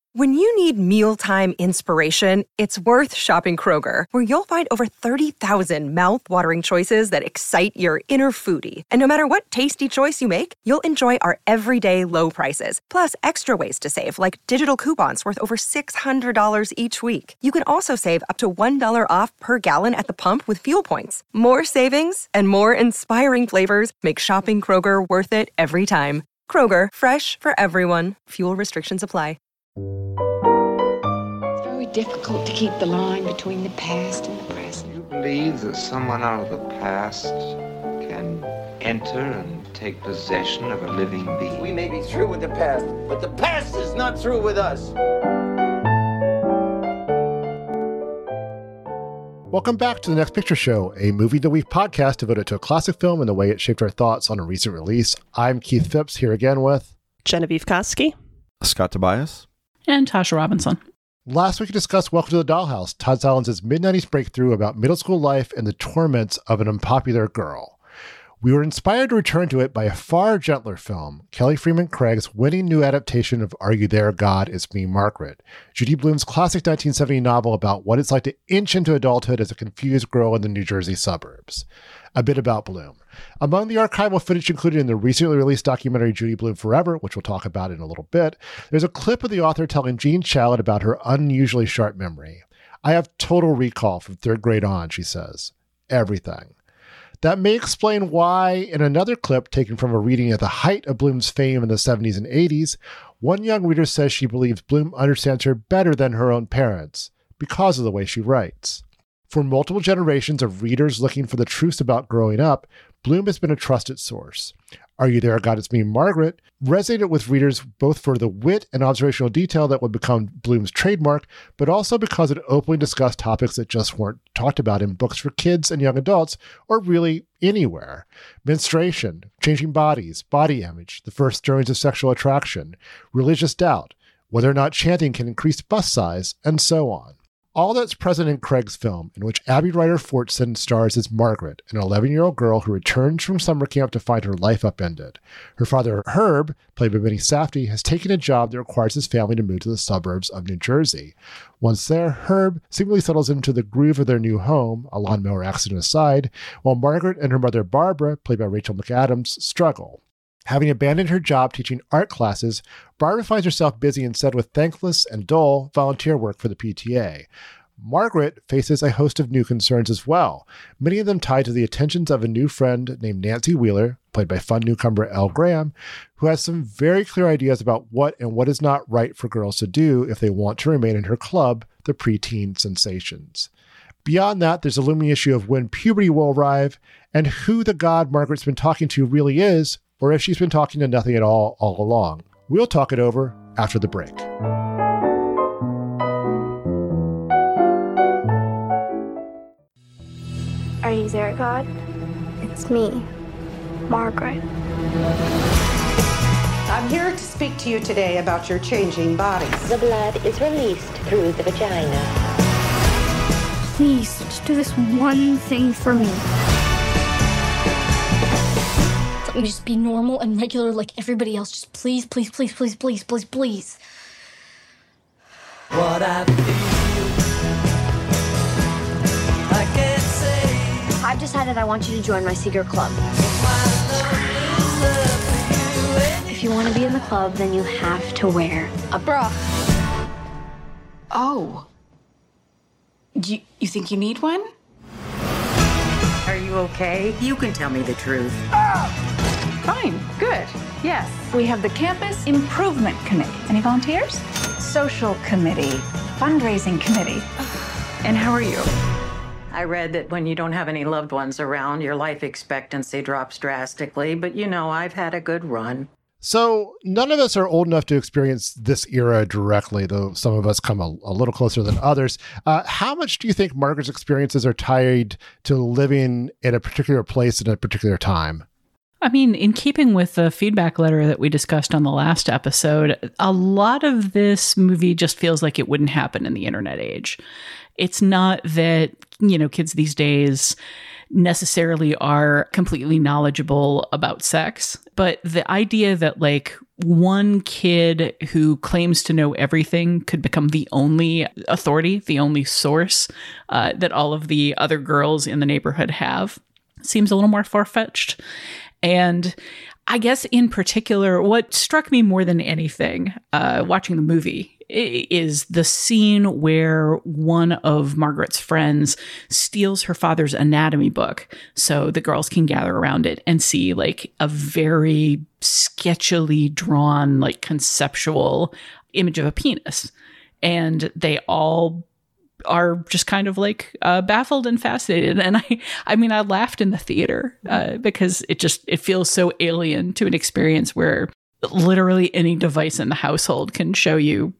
When you need mealtime inspiration, it's worth shopping Kroger, where you'll find over 30,000 mouth-watering choices that excite your inner foodie. And no matter what tasty choice you make, you'll enjoy our everyday low prices, plus extra ways to save, like digital coupons worth over $600 each week. You can also save up to $1 off per gallon at the pump with fuel points. More savings and more inspiring flavors make shopping Kroger worth it every time. Kroger, fresh for everyone. Fuel restrictions apply. It's very difficult to keep the line between the past and the present. You believe that someone out of the past can enter and take possession of a living being? We may be through with the past, but the past is not through with us. Welcome back to The Next Picture Show, a Movie of the Week podcast devoted to a classic film and the way it shaped our thoughts on a recent release. I'm Keith Phipps, here again with Genevieve Koski, Scott Tobias, and Tasha Robinson. Last week we discussed Welcome to the Dollhouse, Todd Solondz's mid-90s breakthrough about middle school life and the torments of an unpopular girl. We were inspired to return to it by a far gentler film, Kelly Freeman Craig's winning new adaptation of Are You There, God? It's Me, Margaret, Judy Blume's classic 1970 novel about what it's like to inch into adulthood as a confused girl in the New Jersey suburbs. A bit about Blume. Among the archival footage included in the recently released documentary Judy Blume Forever, which we'll talk about in a little bit, there's a clip of the author telling Jean Shalit about her unusually sharp memory. I have total recall from third grade on, she says. Everything. That may explain why, in another clip taken from a reading at the height of Blume's fame in the 70s and 80s, one young reader says she believes Blume understands her better than her own parents because of the way she writes. For multiple generations of readers looking for the truth about growing up, Blume has been a trusted source. Are You There, God? It's Me, Margaret resonated with readers both for the wit and observational detail that would become Blume's trademark, but also because it openly discussed topics that just weren't talked about in books for kids and young adults, or really anywhere. Menstruation, changing bodies, body image, the first stirrings of sexual attraction, religious doubt, whether or not chanting can increase bust size, and so on. All that's present in Craig's film, in which Abby Ryder Fortson stars as Margaret, an 11-year-old girl who returns from summer camp to find her life upended. Her father, Herb, played by Benny Safdie, has taken a job that requires his family to move to the suburbs of New Jersey. Once there, Herb seemingly settles into the groove of their new home, a lawnmower accident aside, while Margaret and her mother, Barbara, played by Rachel McAdams, struggle. Having abandoned her job teaching art classes, Barbara finds herself busy instead with thankless and dull volunteer work for the PTA. Margaret faces a host of new concerns as well, many of them tied to the attentions of a new friend named Nancy Wheeler, played by fun newcomer Elle Graham, who has some very clear ideas about what and what is not right for girls to do if they want to remain in her club, the Preteen Sensations. Beyond that, there's a looming issue of when puberty will arrive and who the god Margaret's been talking to really is, or if she's been talking to nothing at all along. We'll talk it over after the break. Are you there, God? It's me, Margaret. I'm here to speak to you today about your changing bodies. The blood is released through the vagina. Please, just do this one thing for me. Let me just be normal and regular like everybody else. Just please, please, please, please, please, please, please. What I feel, I can't say. I've decided I want you to join my secret club. If you want to be in the club, then you have to wear a bra. Oh. You think you need one? Are you okay? You can tell me the truth. Fine, good. Yes, we have the Campus Improvement Committee. Any volunteers? Social Committee, Fundraising Committee. And how are you? I read that when you don't have any loved ones around, your life expectancy drops drastically, but you know, I've had a good run. So none of us are old enough to experience this era directly, though some of us come a little closer than others. How much do you think Margaret's experiences are tied to living in a particular place at a particular time? I mean, in keeping with the feedback letter that we discussed on the last episode, a lot of this movie just feels like it wouldn't happen in the internet age. It's not that, kids these days necessarily are completely knowledgeable about sex, but the idea that one kid who claims to know everything could become the only authority, the only source that all of the other girls in the neighborhood have. Seems a little more far-fetched. And I guess in particular, what struck me more than anything watching the movie is the scene where one of Margaret's friends steals her father's anatomy book so the girls can gather around it and see like a very sketchily drawn, like conceptual image of a penis. And they all are just kind of like baffled and fascinated. And I mean, I laughed in the theater because it feels so alien to an experience where literally any device in the household can show you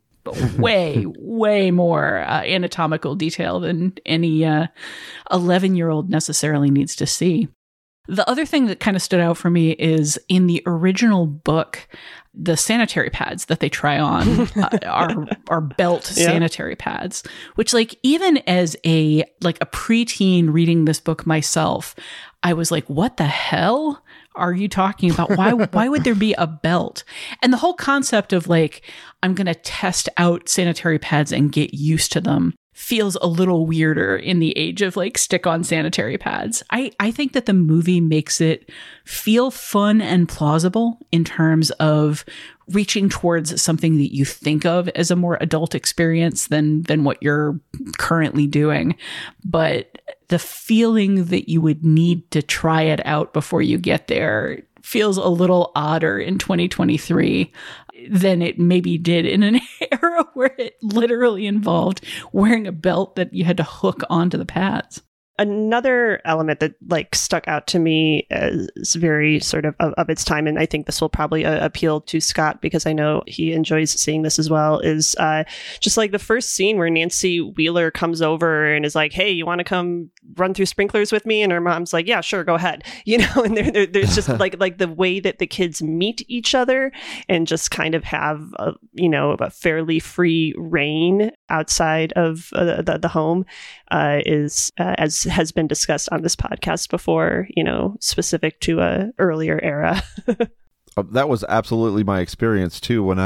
way more anatomical detail than any 11-year-old necessarily needs to see. The other thing that kind of stood out for me is in the original book, the sanitary pads that they try on are belt sanitary pads, which like even as a preteen reading this book myself, I was like, what the hell are you talking about? Why would there be a belt? And the whole concept of like, I'm going to test out sanitary pads and get used to them feels a little weirder in the age of like stick-on sanitary pads. I think that the movie makes it feel fun and plausible in terms of reaching towards something that you think of as a more adult experience than what you're currently doing. But the feeling that you would need to try it out before you get there feels a little odder in 2023 than it maybe did in an era where it literally involved wearing a belt that you had to hook onto the pads. Another element that like stuck out to me as very sort of its time, and I think this will probably appeal to Scott because I know he enjoys seeing this as well, is just like the first scene where Nancy Wheeler comes over and is like, hey, you want to come run through sprinklers with me? And her mom's like, yeah, sure, go ahead. You know, and there's just like the way that the kids meet each other and just kind of have, a fairly free reign outside of the home is, as has been discussed on this podcast before, specific to a earlier era. That was absolutely my experience too. When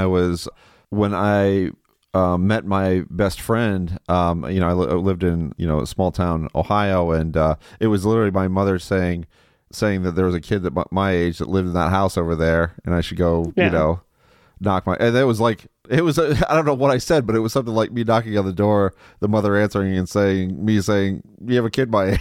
I met my best friend, I lived in, a small town, Ohio, and it was literally my mother saying that there was a kid that my age that lived in that house over there, and I should go, knock my, and it was like, I don't know what I said, but it was something like me knocking on the door, the mother answering and saying, you have a kid my age.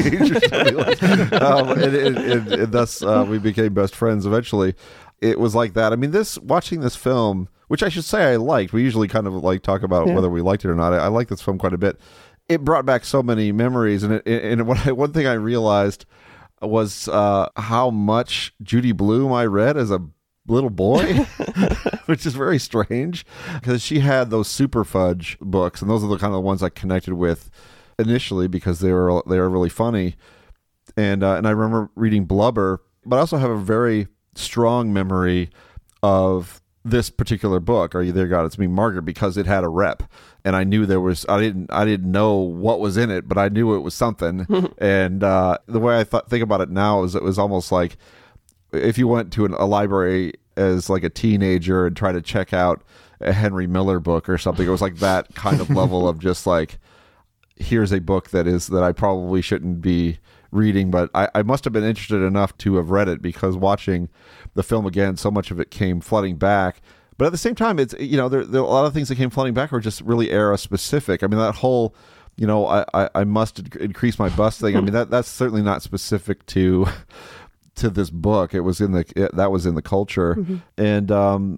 And thus we became best friends eventually. It was like that. I mean, watching this film, which I should say I liked, we usually kind of like talk about whether we liked it or not. I like this film quite a bit. It brought back so many memories. And one thing I realized was how much Judy Blume I read as a little boy, which is very strange because she had those Super Fudge books, and those are the kind of ones I connected with initially because they were really funny. And I remember reading Blubber, but I also have a very strong memory of this particular book, Are You There, God? It's Me, Margaret, because it had a rep, and I knew I didn't know what was in it, but I knew it was something. And the way I think about it now is it was almost like if you went to a library as like a teenager and tried to check out a Henry Miller book or something, it was like that kind of level of just like, here's a book that I probably shouldn't be reading, but I must have been interested enough to have read it because watching the film again, so much of it came flooding back. But at the same time, it's, there are a lot of things that came flooding back were just really era specific. I mean, that whole, I must increase my bust thing. I mean, that's certainly not specific to this book. It was that was in the culture. And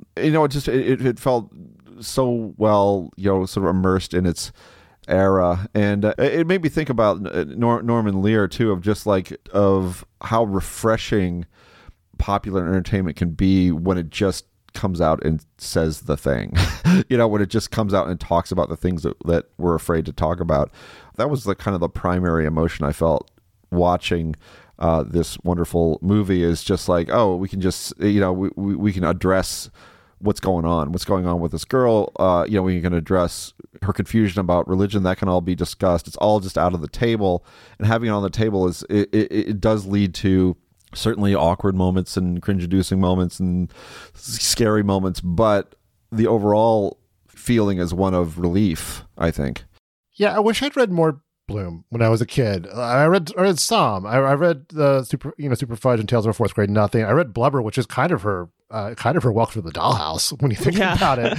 it felt so well, sort of immersed in its era. And it made me think about Norman Lear too, of how refreshing popular entertainment can be when it just comes out and says the thing. When it just comes out and talks about the things that we're afraid to talk about. That was kind of the primary emotion I felt watching this wonderful movie, is just like, oh, we can just, we can address what's going on with this girl. We can address her confusion about religion. That can all be discussed. It's all just out of the table, and having it on the table it does lead to certainly awkward moments and cringe-inducing moments and scary moments, but the overall feeling is one of relief, I think. Yeah, I wish I'd read more Bloom when I was a kid. I read some. I read the Super Fudge and Tales of a Fourth Grade Nothing. I read Blubber, which is kind of her Welcome to the Dollhouse when you think about it.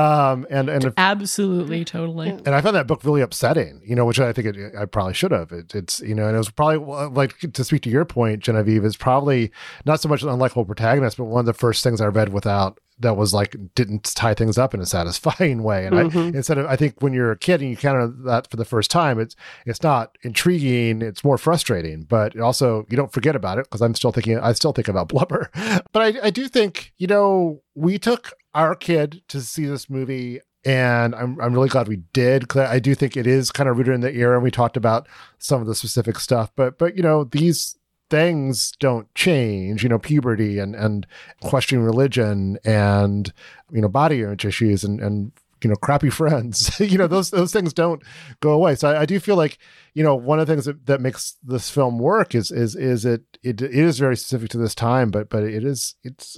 And absolutely, totally. And I found that book really upsetting, which I think I probably should have. It's and it was probably, like, to speak to your point, Genevieve, is probably not so much an unlikable protagonist, but one of the first things I read that was like, didn't tie things up in a satisfying way. And I think when you're a kid and you encounter that for the first time, it's not intriguing, it's more frustrating, but also you don't forget about it, because I still think about Blubber. But I do think, we took our kid to see this movie, and I'm really glad we did, because I do think it is kind of rooted in the era, and we talked about some of the specific stuff, but these things don't change, puberty and questioning religion and, body image issues and crappy friends, those things don't go away. So I do feel like, one of the things that makes this film work is it is very specific to this time, but it's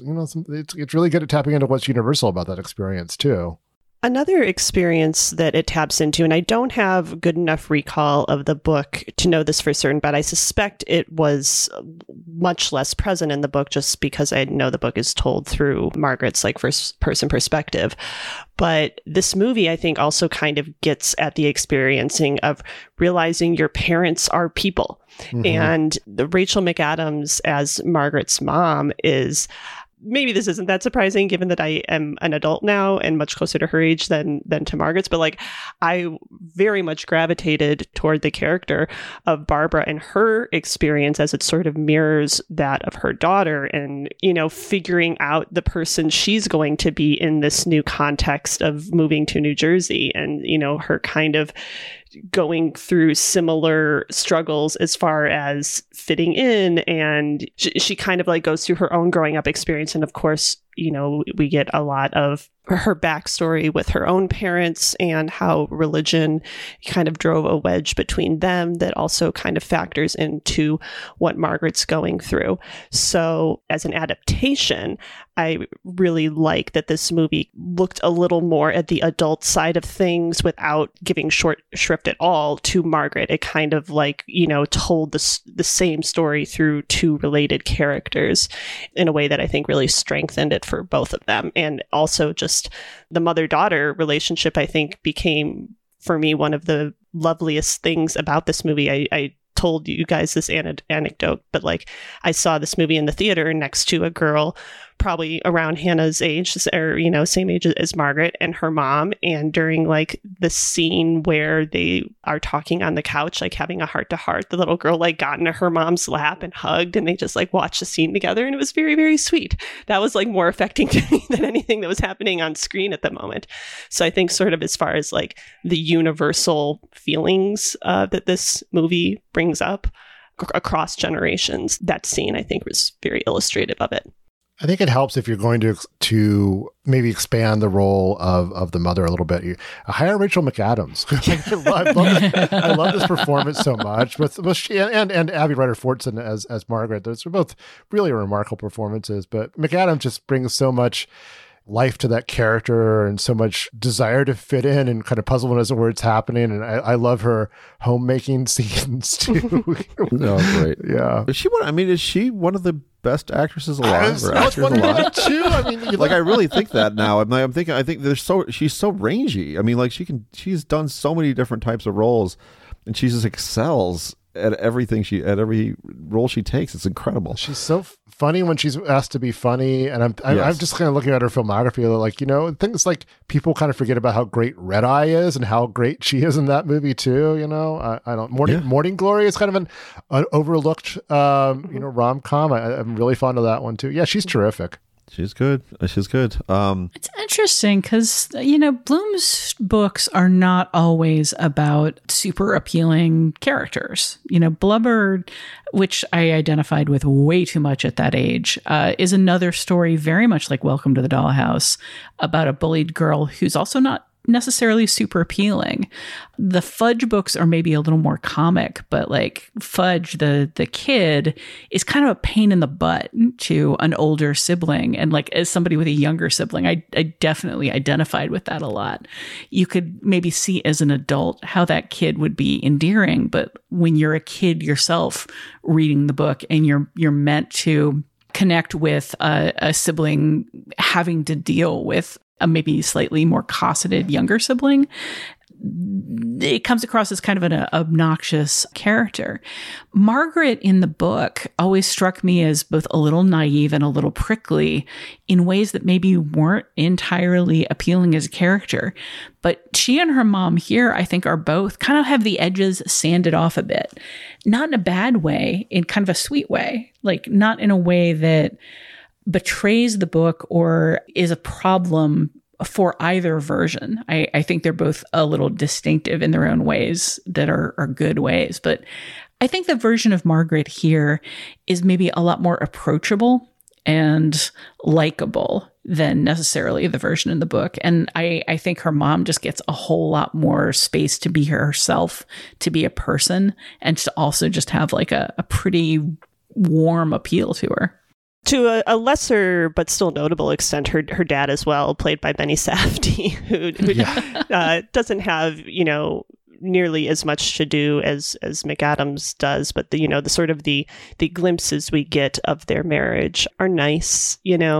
really good at tapping into what's universal about that experience too. Another experience that it taps into, and I don't have good enough recall of the book to know this for certain, but I suspect it was much less present in the book, just because I know the book is told through Margaret's first person perspective. But this movie, I think, also kind of gets at the experiencing of realizing your parents are people. Mm-hmm. And the Rachel McAdams as Margaret's mom is... Maybe this isn't that surprising, given that I am an adult now and much closer to her age than to Margaret's, but I very much gravitated toward the character of Barbara and her experience, as it sort of mirrors that of her daughter, and, figuring out the person she's going to be in this new context of moving to New Jersey, and, her kind of going through similar struggles as far as fitting in, and she kind of goes through her own growing up experience. And of course, we get a lot of her backstory with her own parents and how religion kind of drove a wedge between them that also kind of factors into what Margaret's going through. So as an adaptation, I really like that this movie looked a little more at the adult side of things without giving short shrift at all to Margaret. It kind of told the same story through two related characters in a way that I think really strengthened it for both of them. And also just the mother-daughter relationship, I think, became, for me, one of the loveliest things about this movie. I told you guys this anecdote, but I saw this movie in the theater next to a girl probably around Hannah's age, or same age as Margaret, and her mom. And during the scene where they are talking on the couch, having a heart-to-heart, the little girl got into her mom's lap and hugged, and they just watched the scene together, and it was very, very sweet. That was more affecting to me than anything that was happening on screen at the moment. So I think sort of as far as the universal feelings that this movie brings up across generations, that scene I think was very illustrative of it. I think it helps if you're going to maybe expand the role of the mother a little bit. You hire Rachel McAdams. I love this performance so much. With she and Abby Ryder-Fortson as Margaret. Those are both really remarkable performances. But McAdams just brings so much life to that character and so much desire to fit in and kind of puzzlement as to where it's happening. And I love her homemaking scenes too. Oh, great. Yeah. Is she one of the best actresses alive? I was wondering that too. I really think that now. I think she's so rangy. She's done so many different types of roles, and she just excels at every role she takes. It's incredible. She's so funny when she's asked to be funny, and I'm just kind of looking at her filmography, things people kind of forget about how great Red Eye is and how great she is in that movie too. Morning Glory is kind of an overlooked rom-com. I'm really fond of that one too. Yeah, she's terrific. She's good. It's interesting because, Bloom's books are not always about super appealing characters. Blubber, which I identified with way too much at that age, is another story very much like Welcome to the Dollhouse, about a bullied girl who's also not necessarily super appealing. The Fudge books are maybe a little more comic, but like Fudge, the kid, is kind of a pain in the butt to an older sibling. And like as somebody with a younger sibling, I definitely identified with that a lot. You could maybe see as an adult how that kid would be endearing, but when you're a kid yourself reading the book and you're meant to connect with a sibling having to deal with a maybe slightly more cosseted younger sibling, it comes across as kind of an obnoxious character. Margaret in the book always struck me as both a little naive and a little prickly in ways that maybe weren't entirely appealing as a character. But she and her mom here, I think, are both kind of have the edges sanded off a bit. Not in a bad way, in kind of a sweet way. Like not in a way that betrays the book or is a problem for either version. I think they're both a little distinctive in their own ways that are good ways. But I think the version of Margaret here is maybe a lot more approachable and likable than necessarily the version in the book. And I think her mom just gets a whole lot more space to be herself, to be a person, and to also just have like a pretty warm appeal to her. To a lesser but still notable extent, her dad as well, played by Benny Safdie, who doesn't have, nearly as much to do as McAdams does, but the sort of the glimpses we get of their marriage are nice,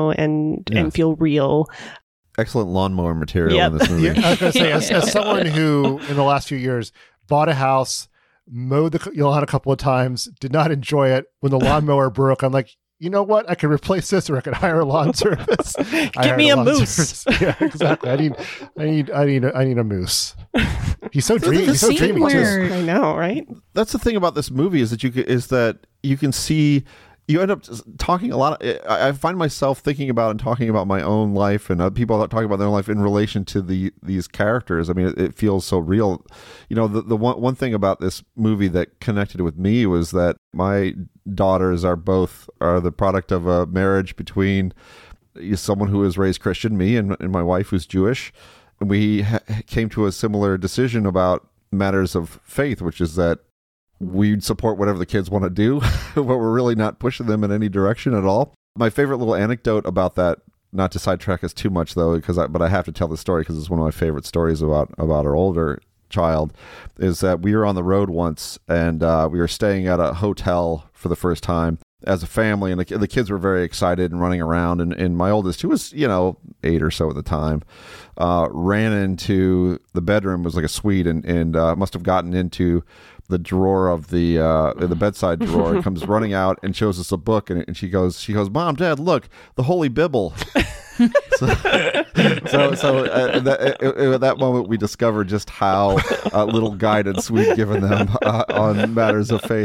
and feel real. Excellent lawnmower material in this movie. I was going to say, as someone who in the last few years bought a house, mowed the lawn a couple of times, did not enjoy it. When the lawnmower broke, I'm like, you know what? I could replace this, or I could hire a lawn service. Give me a moose. Yeah, exactly. I need a moose. He's so dreamy. He's so dreamy too. I know, right? That's the thing about this movie is that you can see. You end up talking a lot. I find myself thinking about and talking about my own life, and people talking about their own life in relation to these characters. I mean, it feels so real. The one thing about this movie that connected with me was that my daughters are the product of a marriage between someone who is raised Christian, me, and my wife who's Jewish. And we came to a similar decision about matters of faith, which is that we'd support whatever the kids want to do, but we're really not pushing them in any direction at all. My favorite little anecdote about that, not to sidetrack us too much though, but I have to tell the story because it's one of my favorite stories about our older child, is that we were on the road once and we were staying at a hotel for the first time as a family, and the kids were very excited and running around, and my oldest, who was 8 or so at the time, ran into the bedroom. It was like a suite, and must have gotten into the drawer of the bedside drawer, and comes running out and shows us a book, and she goes, Mom, Dad, look, the Holy Bible. At that moment we discovered just how little guidance we'd given them on matters of faith.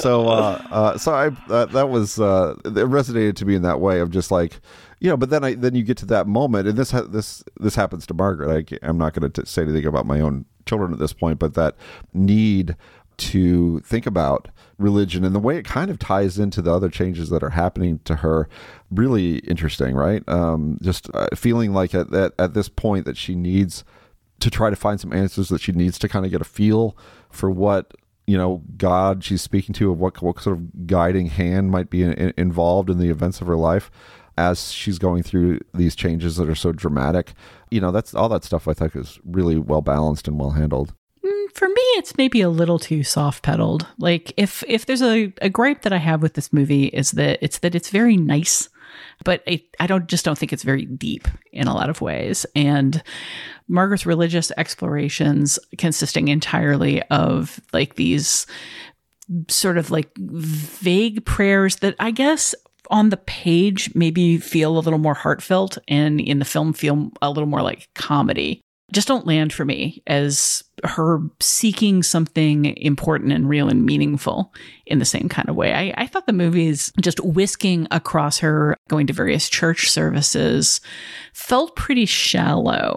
That was it resonated to me in that way of just like, but then you get to that moment, and this happens to Margaret. I'm not going to say anything about my own children at this point, but that need to think about religion and the way it kind of ties into the other changes that are happening to her, really interesting, right? Just feeling like at this point that she needs to try to find some answers, that she needs to kind of get a feel for what God she's speaking to, of what sort of guiding hand might be involved in the events of her life as she's going through these changes that are so dramatic. That's all that stuff I think is really well balanced and well handled. For me, it's maybe a little too soft-pedaled. Like, if there's a gripe that I have with this movie is that it's very nice, but I don't think it's very deep in a lot of ways. And Margaret's religious explorations, consisting entirely of like these sort of like vague prayers that I guess on the page maybe feel a little more heartfelt, and in the film feel a little more like comedy, just don't land for me as her seeking something important and real and meaningful in the same kind of way. I thought the movies just whisking across her, going to various church services, felt pretty shallow.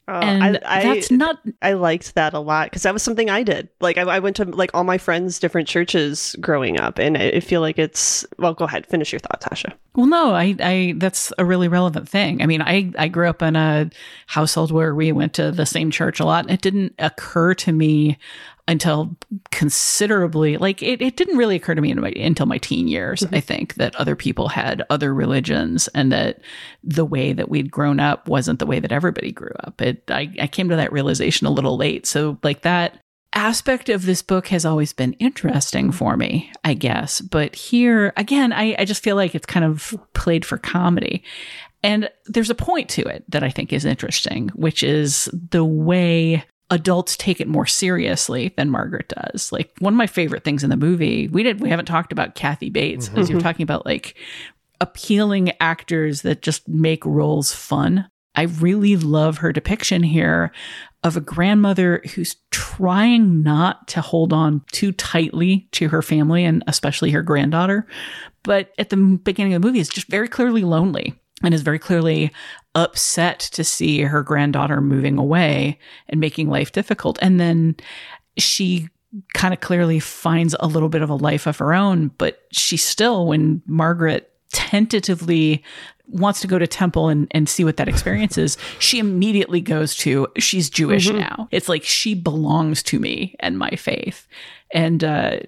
And that's not... I liked that a lot because that was something I did. Like I went to like all my friends' different churches growing up, and I feel like it's... Well, go ahead. Finish your thought, Tasha. Well, no, I that's a really relevant thing. I mean, I grew up in a household where we went to the same church a lot, and it didn't occur to me until considerably, like it didn't really occur to me until my teen years, I think, that other people had other religions and that the way that we'd grown up wasn't the way that everybody grew up. I came to that realization a little late. So like that aspect of this book has always been interesting for me, I guess. But here, again, I just feel like it's kind of played for comedy. And there's a point to it that I think is interesting, which is the way adults take it more seriously than Margaret does. Like one of my favorite things in the movie, we haven't talked about Kathy Bates, as you're talking about like appealing actors that just make roles fun. I really love her depiction here of a grandmother who's trying not to hold on too tightly to her family and especially her granddaughter. But at the beginning of the movie is just very clearly lonely and is very clearly upset to see her granddaughter moving away and making life difficult. And then she kind of clearly finds a little bit of a life of her own, but she still, when Margaret tentatively wants to go to temple and see what that experience is, she immediately goes to, she's Jewish now. It's like, she belongs to me and my faith. And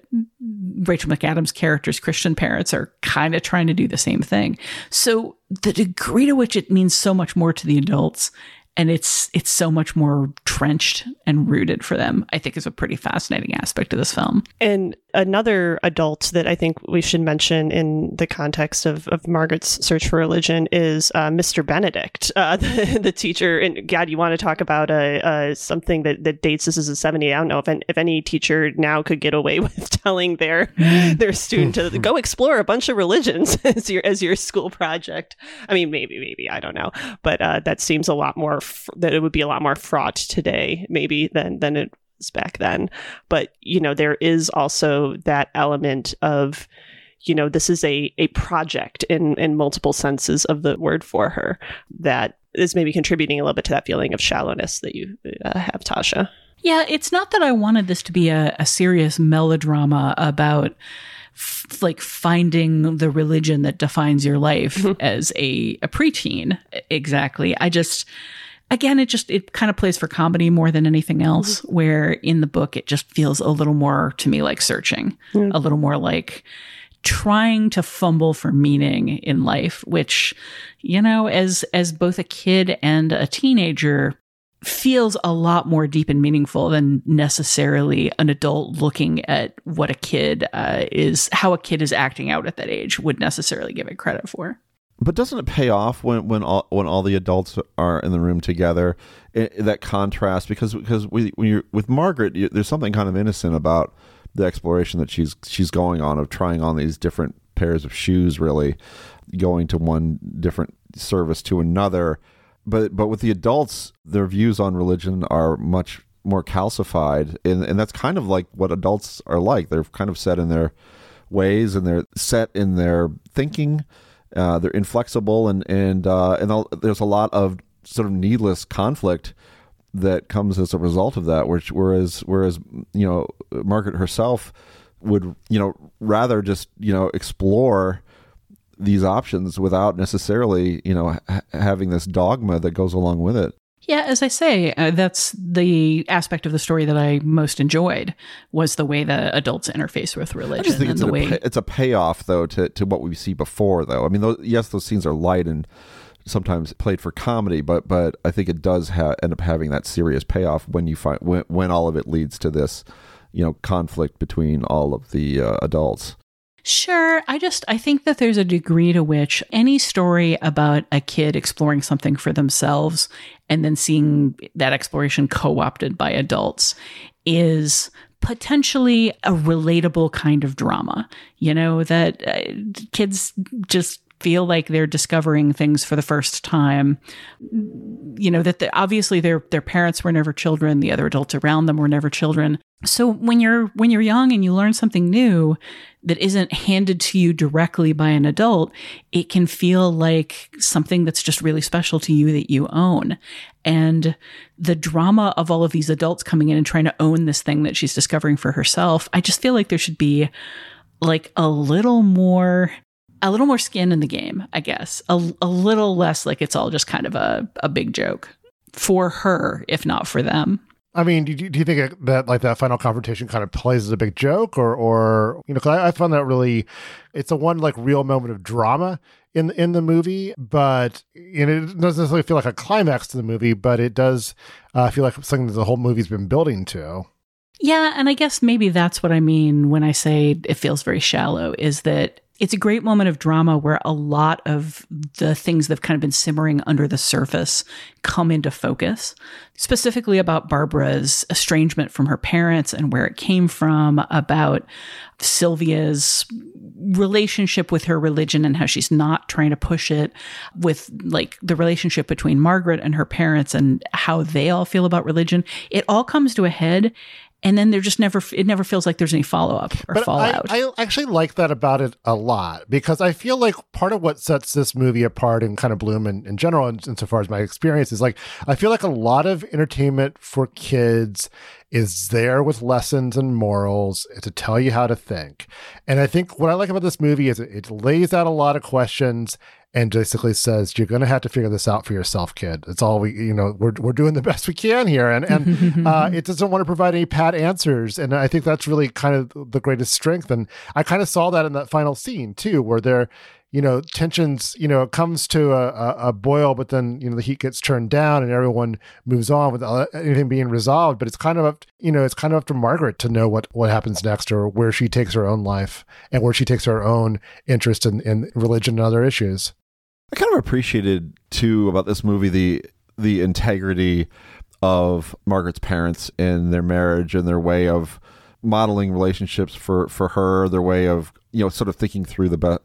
Rachel McAdams' character's Christian parents are kind of trying to do the same thing. So the degree to which it means so much more to the adults, and it's so much more trenched and rooted for them, I think is a pretty fascinating aspect of this film. And another adult that I think we should mention in the context of Margaret's search for religion is Mr. Benedict, the teacher. And God, you want to talk about something that dates this as a 70s. I don't know if any teacher now could get away with telling their student to go explore a bunch of religions as your school project. I mean, maybe, I don't know. But that seems a lot more, that it would be a lot more fraught today, maybe, than it was back then. But, there is also that element of, this is a project in multiple senses of the word for her that is maybe contributing a little bit to that feeling of shallowness that you have, Tasha. Yeah, it's not that I wanted this to be a serious melodrama about like finding the religion that defines your life as a preteen. Exactly. Again, it kind of plays for comedy more than anything else, where in the book, it just feels a little more to me like searching, a little more like trying to fumble for meaning in life, which, as both a kid and a teenager, feels a lot more deep and meaningful than necessarily an adult looking at what a kid how a kid is acting out at that age would necessarily give it credit for. But doesn't it pay off when all the adults are in the room together? That contrast, because when you're with Margaret, there's something kind of innocent about the exploration that she's going on, of trying on these different pairs of shoes, really going to one different service to another. But with the adults, their views on religion are much more calcified, and that's kind of like what adults are like. They're kind of set in their ways, and they're set in their thinking. They're inflexible, and there's a lot of sort of needless conflict that comes as a result of that. Whereas Margaret herself would rather just explore these options without necessarily having this dogma that goes along with it. Yeah, as I say, that's the aspect of the story that I most enjoyed, was the way the adults interface with religion. I just think it's a payoff, though, to what we see before, though. I mean, those scenes are light and sometimes played for comedy, but I think it does end up having that serious payoff when you find when all of it leads to this, conflict between all of the adults. Sure. I think that there's a degree to which any story about a kid exploring something for themselves and then seeing that exploration co-opted by adults is potentially a relatable kind of drama, that kids just feel like they're discovering things for the first time. You know, that obviously their parents were never children. The other adults around them were never children. So when you're young and you learn something new that isn't handed to you directly by an adult, it can feel like something that's just really special to you that you own. And the drama of all of these adults coming in and trying to own this thing that she's discovering for herself, I just feel like there should be like a little more skin in the game, I guess. A little less like it's all just kind of a big joke for her, if not for them. I mean, do you think that like that final confrontation kind of plays as a big joke, or you know? Because I found that really, it's a one like real moment of drama in the movie, but you know, it doesn't necessarily feel like a climax to the movie, but it does feel like something that the whole movie's been building to. Yeah, and I guess maybe that's what I mean when I say it feels very shallow. Is that it's a great moment of drama where a lot of the things that have kind of been simmering under the surface come into focus, specifically about Barbara's estrangement from her parents and where it came from, about Sylvia's relationship with her religion and how she's not trying to push it, with like the relationship between Margaret and her parents and how they all feel about religion. It all comes to a head. And then it never feels like there's any follow-up or fallout. I actually like that about it a lot, because I feel like part of what sets this movie apart and kind of Bloom in general, insofar as my experience, is like, I feel like a lot of entertainment for kids is there with lessons and morals to tell you how to think. And I think what I like about this movie is it lays out a lot of questions and basically says, you're going to have to figure this out for yourself, kid. It's all we're doing the best we can here. And it doesn't want to provide any pat answers. And I think that's really kind of the greatest strength. And I kind of saw that in that final scene too, where there, you know, tensions, you know, it comes to a boil, but then, you know, the heat gets turned down and everyone moves on without anything being resolved. But it's kind of up, you know, it's kind of up to Margaret to know what happens next, or where she takes her own life and where she takes her own interest in religion and other issues. I kind of appreciated too about this movie the integrity of Margaret's parents in their marriage and their way of modeling relationships for her, their way of, you know, sort of thinking through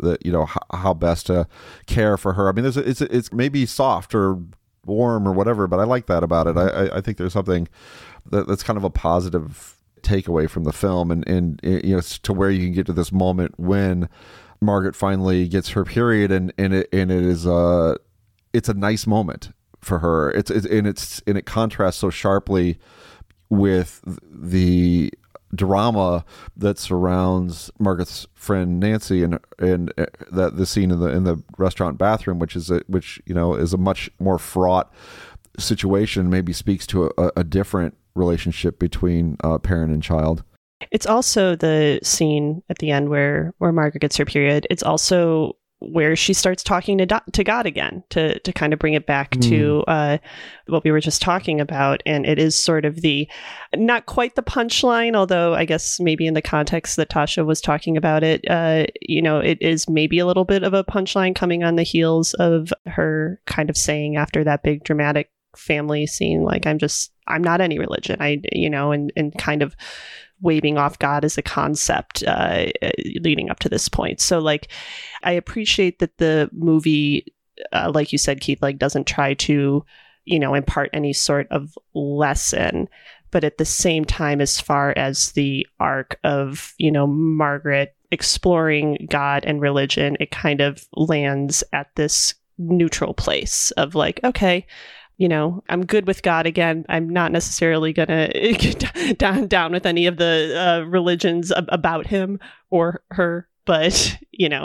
how best to care for her. I mean, it's maybe soft or warm or whatever, but I like that about it. I think there's something that's kind of a positive takeaway from the film, and you know, to where you can get to this moment when Margaret finally gets her period, and it's a nice moment for her. It contrasts so sharply with the drama that surrounds Margaret's friend Nancy and that the scene in the restaurant bathroom, which is a much more fraught situation, maybe speaks to a different relationship between parent and child. It's also the scene at the end where Margaret gets her period. It's also where she starts talking to God again, to kind of bring it back to what we were just talking about. And it is sort of not quite the punchline, although I guess maybe in the context that Tasha was talking about it, it is maybe a little bit of a punchline coming on the heels of her kind of saying after that big dramatic family scene, like, I'm not any religion, and kind of waving off God as a concept leading up to this point. So like, I appreciate that the movie, like you said, Keith, like doesn't try to, impart any sort of lesson, but at the same time, as far as the arc of, Margaret exploring God and religion, it kind of lands at this neutral place of like, okay, I'm good with God again. I'm not necessarily going to get down with any of the religions about him or her, but,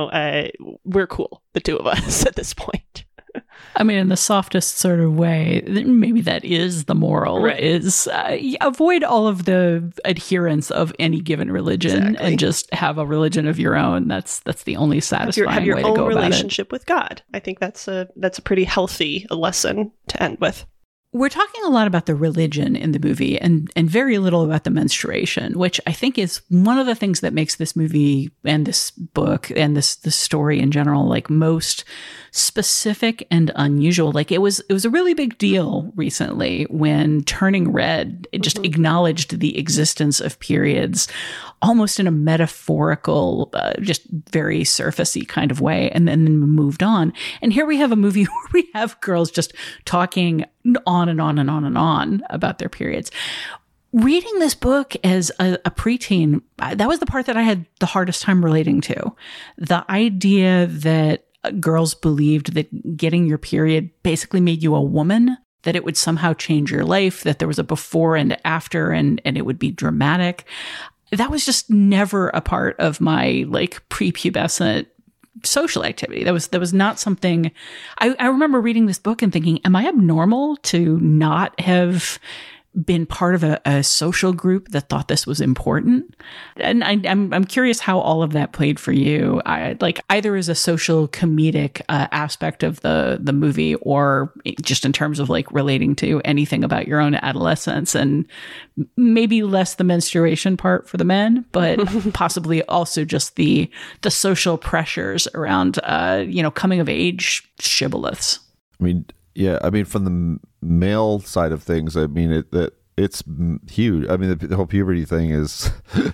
we're cool, the two of us at this point. I mean, in the softest sort of way, maybe that is the moral, right? Is avoid all of the adherence of any given religion and just have a religion of your own. That's the only satisfying way to go about it. Have your own relationship with God. I think that's a pretty healthy lesson to end with. We're talking a lot about the religion in the movie and very little about the menstruation, which I think is one of the things that makes this movie and this book and this story in general like most specific and unusual. Like it was a really big deal recently when Turning Red it just acknowledged the existence of periods almost in a metaphorical, just very surfacey kind of way, and then moved on. And here we have a movie where we have girls just talking on and on and on and on about their periods. Reading this book as a preteen, that was the part that I had the hardest time relating to. The idea that girls believed that getting your period basically made you a woman, that it would somehow change your life, that there was a before and after, and it would be dramatic. That was just never a part of my like prepubescent social activity. That was not something. I remember reading this book and thinking, am I abnormal to not have been part of a social group that thought this was important? And I'm curious how all of that played for you. Like either as a social comedic aspect of the movie, or just in terms of like relating to anything about your own adolescence, and maybe less the menstruation part for the men, but possibly also just the social pressures around coming of age shibboleths. I mean, yeah, I mean, from the male side of things, I mean, it's huge. I mean, the whole puberty thing is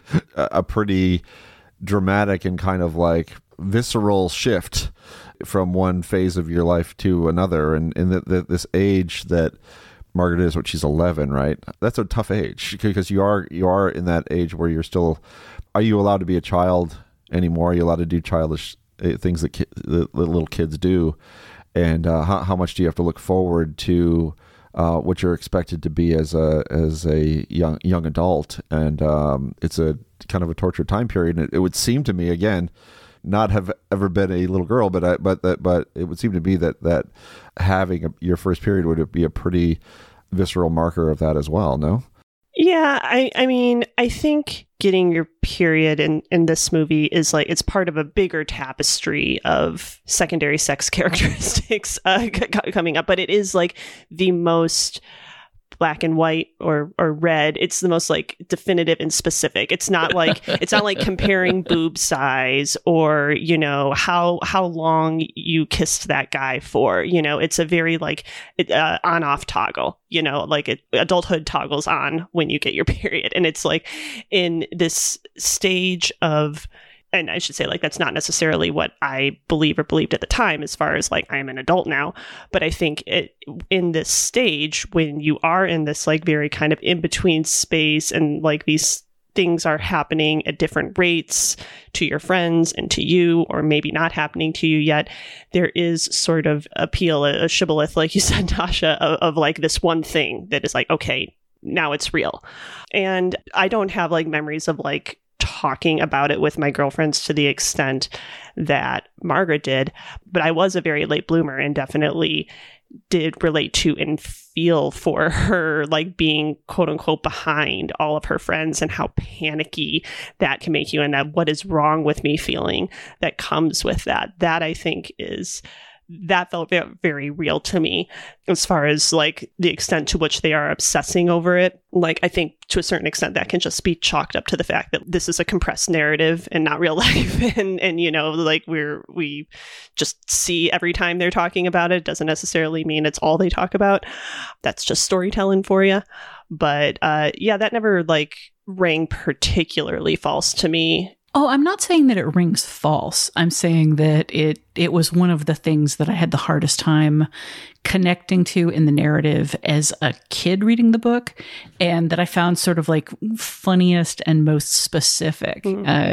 a pretty dramatic and kind of like visceral shift from one phase of your life to another. And this age that Margaret is, what, she's 11, right? That's a tough age because you are in that age where you're still. Are you allowed to be a child anymore? Are you allowed to do childish things that the little kids do? And how much do you have to look forward to what you're expected to be as a young adult? And it's a kind of a tortured time period. And it would seem to me, again, not have ever been a little girl, but it would seem to be that having your first period would be a pretty visceral marker of that as well. No? Yeah, I mean, I think getting your period in this movie is like, it's part of a bigger tapestry of secondary sex characteristics coming up, but it is like the most black and white or red. It's the most like definitive and specific. It's not like comparing boob size or, how long you kissed that guy for, it's a very like on off toggle, like adulthood toggles on when you get your period. And it's like in this stage of, and I should say, like, that's not necessarily what I believe or believed at the time as far as, like, I am an adult now. But I think in this stage, when you are in this, like, very kind of in-between space and, like, these things are happening at different rates to your friends and to you, or maybe not happening to you yet, there is sort of a shibboleth, like you said, Tasha, of like, this one thing that is like, okay, now it's real. And I don't have, like, memories of, like, talking about it with my girlfriends to the extent that Margaret did, but I was a very late bloomer and definitely did relate to and feel for her, like being quote unquote behind all of her friends and how panicky that can make you, and that what is wrong with me feeling that comes with that I think that felt very, very real to me as far as like the extent to which they are obsessing over it. Like, I think to a certain extent that can just be chalked up to the fact that this is a compressed narrative and not real life. and like we just see every time they're talking about it doesn't necessarily mean it's all they talk about. That's just storytelling for you. But yeah, that never like rang particularly false to me. Oh, I'm not saying that it rings false. I'm saying that it was one of the things that I had the hardest time connecting to in the narrative as a kid reading the book, and that I found sort of like funniest and most specific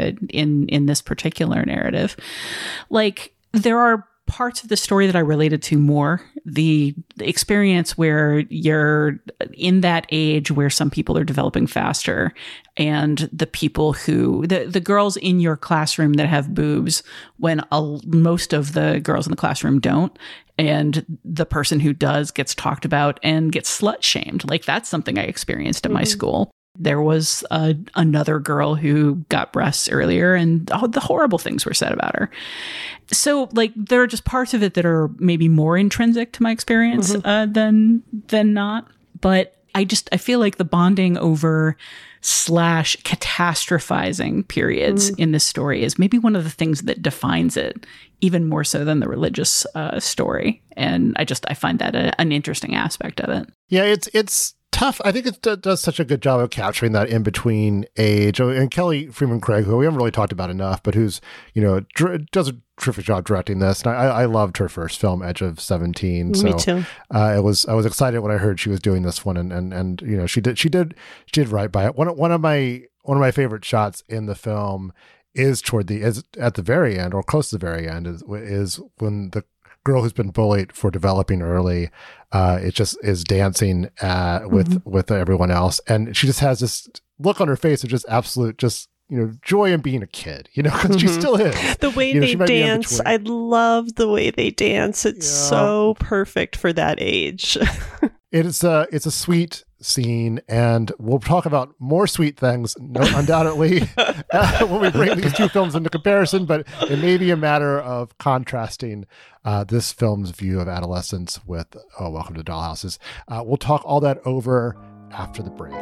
in this particular narrative. Like, there are parts of the story that I related to more. The experience where you're in that age where some people are developing faster, and the people who, the girls in your classroom that have boobs when most of the girls in the classroom don't, and the person who does gets talked about and gets slut shamed. Like, that's something I experienced at my school. There was another girl who got breasts earlier, and the horrible things were said about her. So, like, there are just parts of it that are maybe more intrinsic to my experience than not. But I feel like the bonding over / catastrophizing periods in this story is maybe one of the things that defines it, even more so than the religious story. And I find that an interesting aspect of it. Yeah, it's tough. I think it does such a good job of capturing that in between age. And Kelly Freeman Craig, who we haven't really talked about enough, but who's, does a terrific job directing this. And I loved her first film, Edge of 17. Me too. I was excited when I heard she was doing this one, and she did right by it. One of my favorite shots in the film is at the very end, or close to the very end, is when the girl who's been bullied for developing early, it just is dancing with everyone else, and she just has this look on her face of just absolute joy in being a kid, because she still is. The way they dance, I love the way they dance. It's so perfect for that age. It's a sweet scene, and we'll talk about more sweet things, undoubtedly, when we bring these two films into comparison, but it may be a matter of contrasting this film's view of adolescence with Welcome to Dollhouses. We'll talk all that over after the break.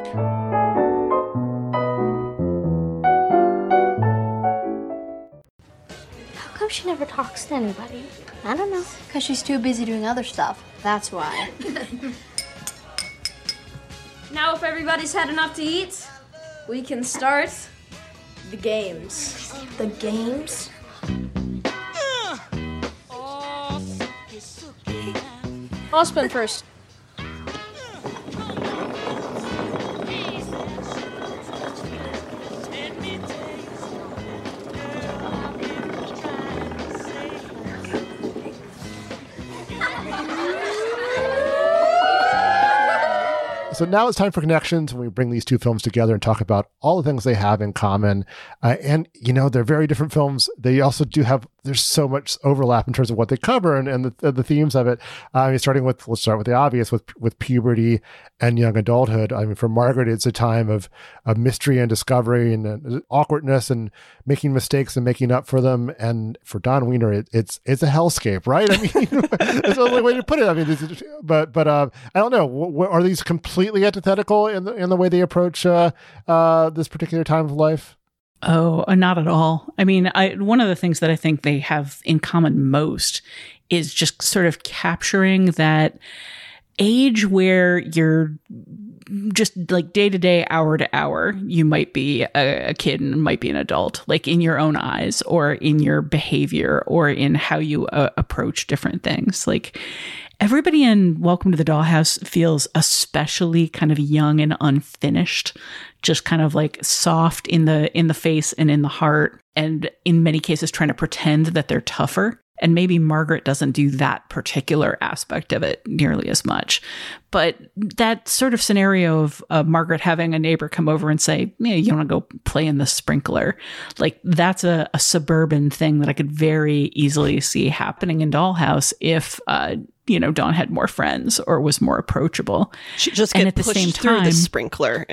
How come she never talks to anybody? I don't know. Because she's too busy doing other stuff. That's why. Now, if everybody's had enough to eat, we can start the games. The games? I'll spin first. So now it's time for Connections, when we bring these two films together and talk about all the things they have in common. And they're very different films. They also there's so much overlap in terms of what they cover and the themes of it. Let's start with the obvious, with puberty and young adulthood. I mean, for Margaret, it's a time of mystery and discovery and awkwardness and making mistakes and making up for them. And for Dawn Wiener, it's a hellscape, right? I mean, that's the only way to put it. I mean, but I don't know. Are these completely antithetical in the way they approach this particular time of life? Oh, not at all. I mean, one of the things that I think they have in common most is just sort of capturing that age where you're just like day to day, hour to hour, you might be a kid and might be an adult, like in your own eyes or in your behavior or in how you approach different things. Like, everybody in Welcome to the Dollhouse feels especially kind of young and unfinished, just kind of like soft in the face and in the heart, and in many cases trying to pretend that they're tougher. And maybe Margaret doesn't do that particular aspect of it nearly as much. But that sort of scenario of Margaret having a neighbor come over and say, yeah, you want to go play in the sprinkler? Like, that's a suburban thing that I could very easily see happening in Dollhouse if Dawn had more friends or was more approachable. She just get pushed through the sprinkler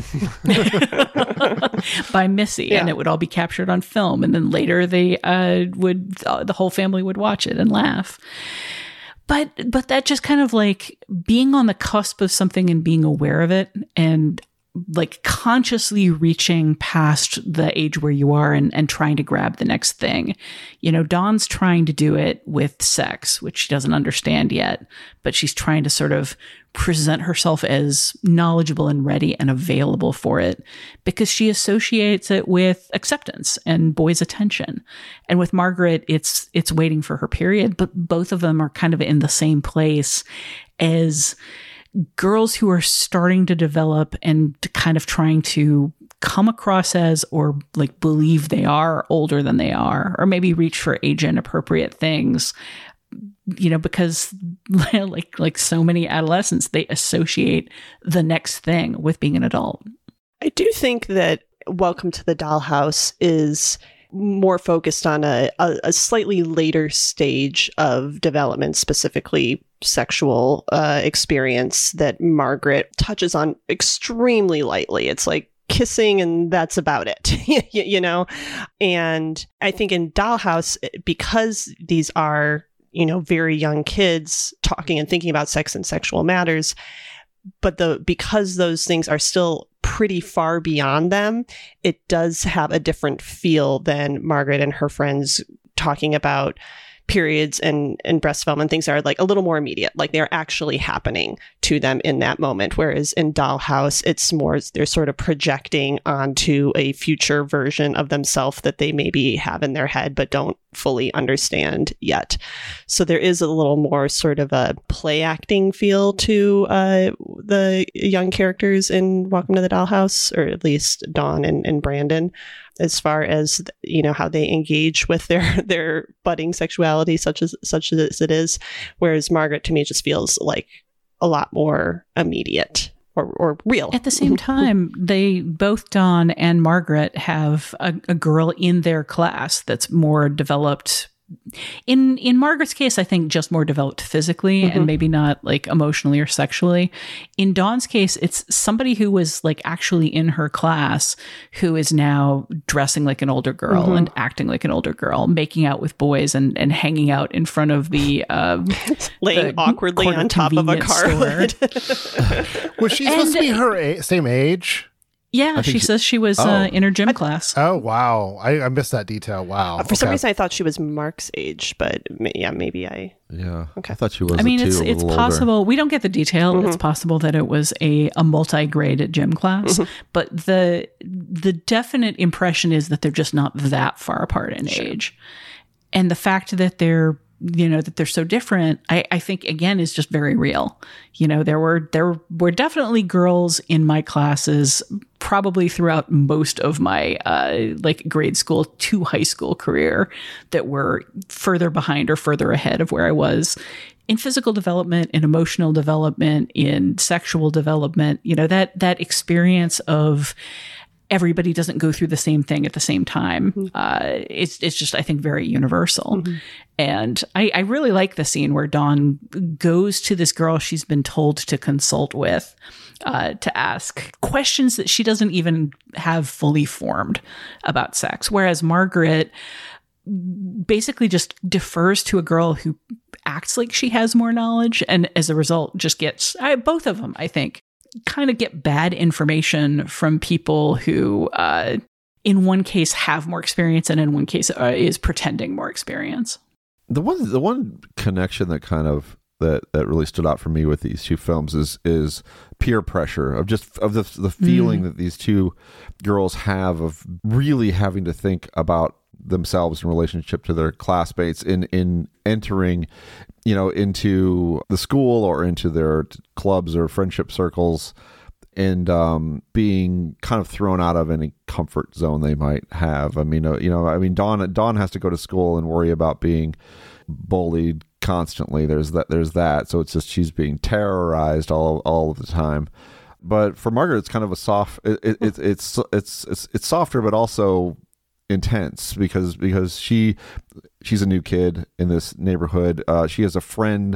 by Missy, and it would all be captured on film. And then later they the whole family would watch it and laugh. But that just kind of like being on the cusp of something and being aware of it, and like consciously reaching past the age where you are and trying to grab the next thing. Dawn's trying to do it with sex, which she doesn't understand yet, but she's trying to sort of present herself as knowledgeable and ready and available for it because she associates it with acceptance and boys' attention. And with Margaret, it's waiting for her period, but both of them are kind of in the same place as girls who are starting to develop and kind of trying to come across as, or like believe they are older than they are, or maybe reach for age inappropriate things, because like so many adolescents, they associate the next thing with being an adult. I do think that Welcome to the Dollhouse is more focused on a slightly later stage of development, specifically sexual experience that Margaret touches on extremely lightly. It's like kissing and that's about it, you know? And I think in Dollhouse, because these are, you know, very young kids talking and thinking about sex and sexual matters, but because those things are still pretty far beyond them, it does have a different feel than Margaret and her friends talking about periods and breast development, things that are like a little more immediate, like they're actually happening to them in that moment. Whereas in Dollhouse, it's more, they're sort of projecting onto a future version of themselves that they maybe have in their head, but don't fully understand yet. So there is a little more sort of a play acting feel to the young characters in Welcome to the Dollhouse, or at least Dawn and Brandon, as far as, you know, how they engage with their budding sexuality, such as it is. Whereas Margaret, to me, just feels like a lot more immediate or real. At the same time, they both, Dawn and Margaret, have a girl in their class that's more developed. In Margaret's case, I think just more developed physically and maybe not like emotionally or sexually. In Dawn's case, it's somebody who was like actually in her class who is now dressing like an older girl and acting like an older girl, making out with boys and hanging out in front of the laying awkwardly on top of a car hood. Was she supposed to be her same age? Yeah, she says she was in her gym class. Oh, wow. I missed that detail. Wow. For some reason, I thought she was Mark's age, but yeah, maybe I... Yeah, okay. I thought she was. I mean, it's possible. Older. We don't get the detail. It's possible that it was a multi-grade gym class, but the definite impression is that they're just not that far apart in age. And the fact that they're so different, I think, again, is just very real. You know, there were definitely girls in my classes probably throughout most of my like grade school to high school career that were further behind or further ahead of where I was in physical development, in emotional development, in sexual development. You know, that experience of everybody doesn't go through the same thing at the same time. It's just, I think, very universal. And I really like the scene where Dawn goes to this girl she's been told to consult with to ask questions that she doesn't even have fully formed about sex. Whereas Margaret basically just defers to a girl who acts like she has more knowledge. And as a result, just gets, both of them, I think, kind of get bad information from people who, in one case, have more experience, and in one case, is pretending more experience. The one connection that kind of that really stood out for me with these two films is peer pressure of the feeling that these two girls have of really having to think about themselves in relationship to their classmates in entering, you know, into the school or into their clubs or friendship circles, and being kind of thrown out of any comfort zone they might have. I mean, Dawn has to go to school and worry about being bullied constantly. There's that. So it's just she's being terrorized all of the time. But for Margaret, it's kind of a soft. It's softer, but also intense because she's a new kid in this neighborhood. She has a friend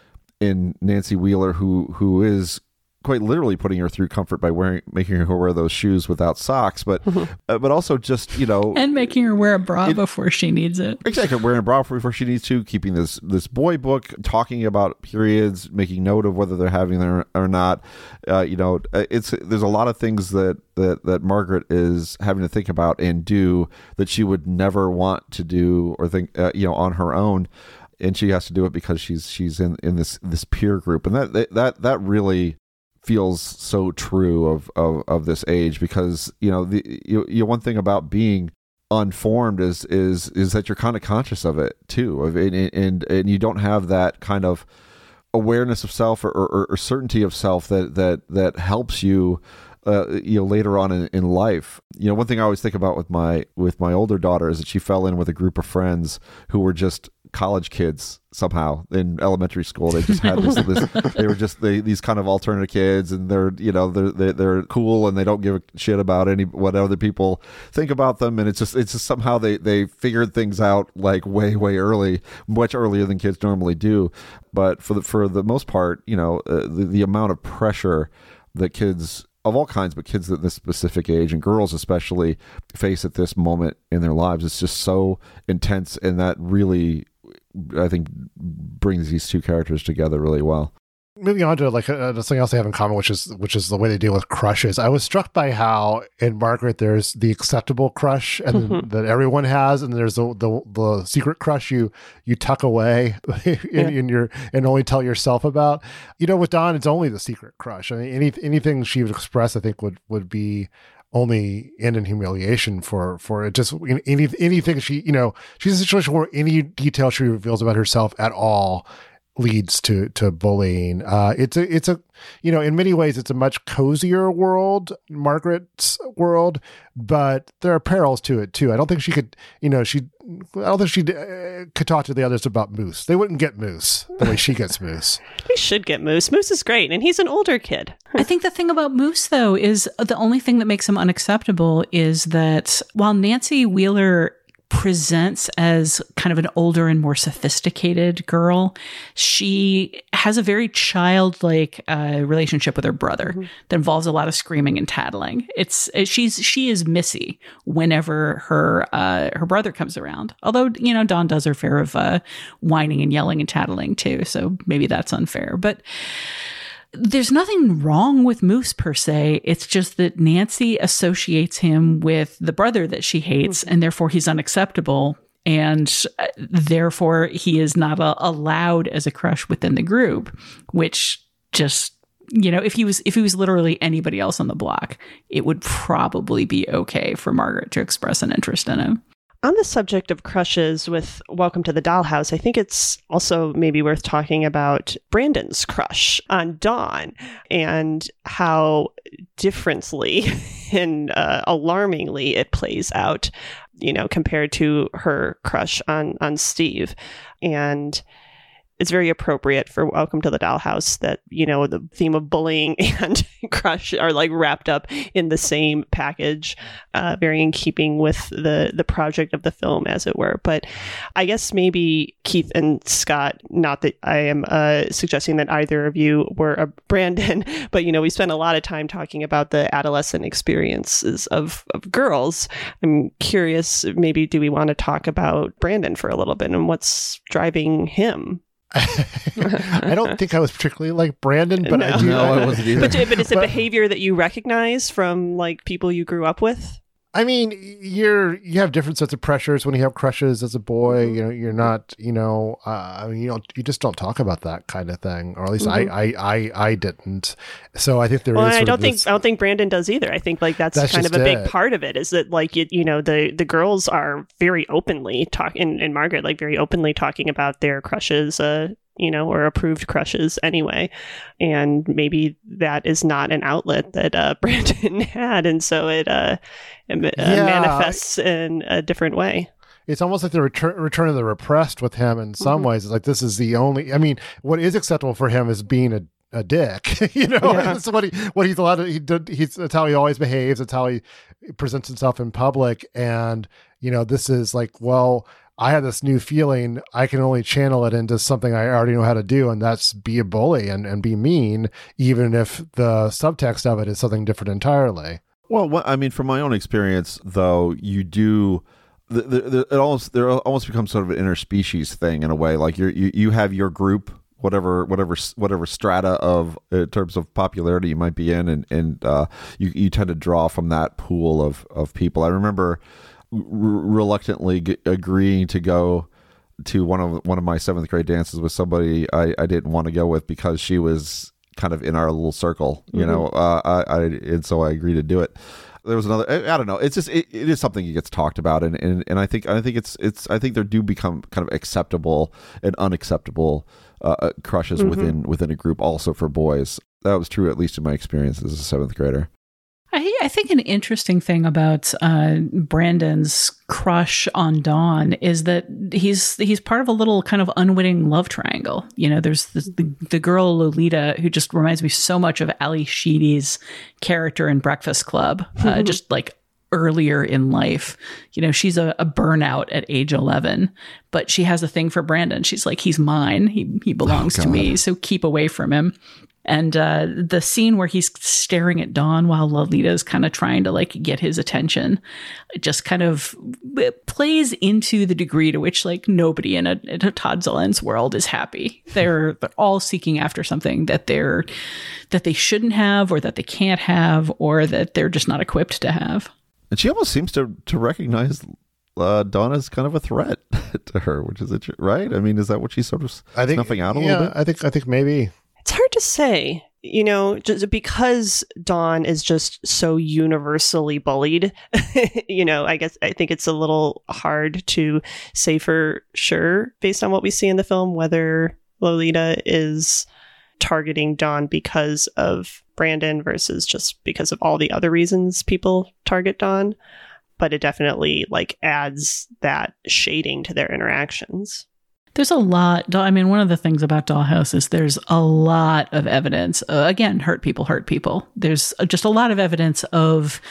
in Nancy Wheeler who is quite literally putting her through comfort by making her wear those shoes without socks, but also just, you know, and making her wear a bra before she needs it. Exactly, wearing a bra before she needs to, keeping this boy book, talking about periods, making note of whether they're having them or not. You know, there's a lot of things that Margaret is having to think about and do that she would never want to do or think, you know, on her own. And she has to do it because she's in this peer group, and that really feels so true of this age, because, you know, the one thing about being unformed is that you're kind of conscious of it too, and you don't have that kind of awareness of self or certainty of self that helps you later on in life. One thing I always think about with my older daughter is that she fell in with a group of friends who were just college kids somehow in elementary school. They just had they were just these kind of alternative kids, and they're cool and they don't give a shit about what other people think about them, and it's just somehow they figured things out like way early, much earlier than kids normally do. But for the most part, the amount of pressure that kids of all kinds, but kids at this specific age, and girls especially, face at this moment in their lives, it's just so intense, and that really, I think, brings these two characters together really well. Moving on to something else they have in common, which is the way they deal with crushes. I was struck by how in Margaret there's the acceptable crush and that everyone has, and there's the secret crush you tuck away and only tell yourself about. With Dawn, it's only the secret crush. I mean, anything she would express, I think would be only end in humiliation for it. Just anything she's in a situation where any detail she reveals about herself at all leads to bullying. It's a in many ways it's a much cozier world, Margaret's world, but there are perils to it too. I don't think she could could talk to the others about Moose. They wouldn't get Moose the way she gets Moose. They should get Moose. Moose is great, and he's an older kid. I think the thing about Moose, though, is the only thing that makes him unacceptable is that while Nancy Wheeler presents as kind of an older and more sophisticated girl, she has a very childlike relationship with her brother that involves a lot of screaming and tattling. She is Missy whenever her brother comes around. Although Dawn does her fair of whining and yelling and tattling too, so maybe that's unfair. But there's nothing wrong with Moose per se. It's just that Nancy associates him with the brother that she hates, and therefore he's unacceptable, and therefore he is not allowed as a crush within the group. Which just if he was literally anybody else on the block, it would probably be okay for Margaret to express an interest in him. On the subject of crushes with Welcome to the Dollhouse, I think it's also maybe worth talking about Brandon's crush on Dawn and how differently and alarmingly it plays out, compared to her crush on Steve. And it's very appropriate for Welcome to the Dollhouse that, the theme of bullying and crush are like wrapped up in the same package, very in keeping with the project of the film, as it were. But I guess maybe Keith and Scott, not that I am suggesting that either of you were a Brandon, but, we spent a lot of time talking about the adolescent experiences of girls. I'm curious, maybe do we want to talk about Brandon for a little bit and what's driving him? I don't think I was particularly like Brandon, but I wasn't either. But is it behavior that you recognize from like people you grew up with? I mean, you have different sets of pressures when you have crushes as a boy. You're not, you just don't talk about that kind of thing, or at least I didn't. So I think I don't think Brandon does either. I think like that's kind of a big part of it. Is that like the girls are very openly talking, and Margaret like very openly talking about their crushes. Or approved crushes anyway. And maybe that is not an outlet that Brandon had. And so it manifests in a different way. It's almost like the return of the repressed with him in some ways. It's like this is the only, I mean, what is acceptable for him is being a dick, That's what he's allowed to, that's how he always behaves. That's how he presents himself in public. And, this is like, well, I had this new feeling, I can only channel it into something I already know how to do, and that's be a bully and be mean, even if the subtext of it is something different entirely. Well, I mean, from my own experience, though, you do, it almost becomes sort of an interspecies thing in a way. Like you have your group, whatever strata of in terms of popularity you might be in, and you tend to draw from that pool of people. I remember reluctantly agreeing to go to one of my 7th grade dances with somebody I didn't want to go with because she was kind of in our little circle, and so I agreed to do it. There was another, I don't know. It's just, it is something that gets talked about. And I think there do become kind of acceptable and unacceptable crushes within a group also for boys. That was true, at least in my experience as a 7th grader. I think an interesting thing about Brandon's crush on Dawn is that he's part of a little kind of unwitting love triangle. You know, there's the girl Lolita, who just reminds me so much of Ali Sheedy's character in Breakfast Club, just like earlier in life. You know, she's a burnout at age 11, but she has a thing for Brandon. She's like, he's mine. He belongs to me. So keep away from him. And the scene where he's staring at Dawn while Lolita's kind of trying to like get his attention, it just kind of plays into the degree to which like nobody in a Todd Solondz world is happy. They're all seeking after something that they shouldn't have, or that they can't have, or that they're just not equipped to have. And she almost seems to recognize Dawn as kind of a threat to her, which is right. I mean, is that what she's sort of snuffing out a little bit? I think maybe. It's hard to say, you know, just because Dawn is just so universally bullied, you know, I think it's a little hard to say for sure based on what we see in the film, whether Lolita is targeting Dawn because of Brandon versus just because of all the other reasons people target Dawn. But it definitely like adds that shading to their interactions. There's a lot. I mean, one of the things about Dollhouse is there's a lot of evidence. Again, hurt people. There's just a lot of evidence of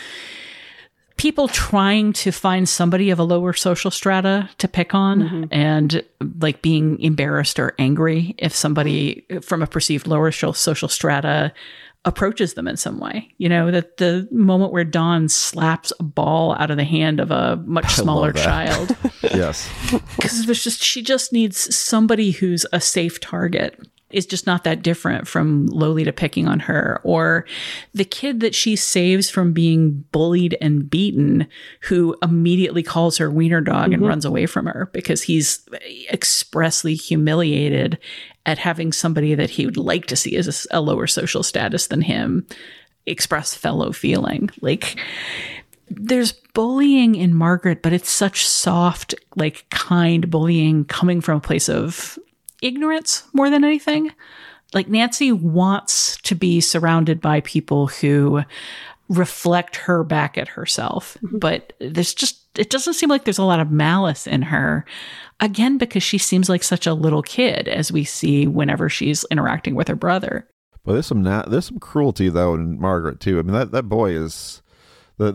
people trying to find somebody of a lower social strata to pick on, and like being embarrassed or angry if somebody from a perceived lower social strata approaches them in some way. You know, that the moment where Dawn slaps a ball out of the hand of a much smaller child. Yes. Because she just needs somebody who's a safe target. Is just not that different from Lolita picking on her, or the kid that she saves from being bullied and beaten, who immediately calls her wiener dog and runs away from her because he's expressly humiliated at having somebody that he would like to see as a lower social status than him express fellow feeling. Like, there's bullying in Margaret, but it's such soft, like kind bullying coming from a place of ignorance more than anything. Like, Nancy wants to be surrounded by people who reflect her back at herself, but it doesn't seem like there's a lot of malice in her, again, because she seems like such a little kid, as we see whenever she's interacting with her brother. But there's some cruelty though in Margaret too. I mean, that boy is the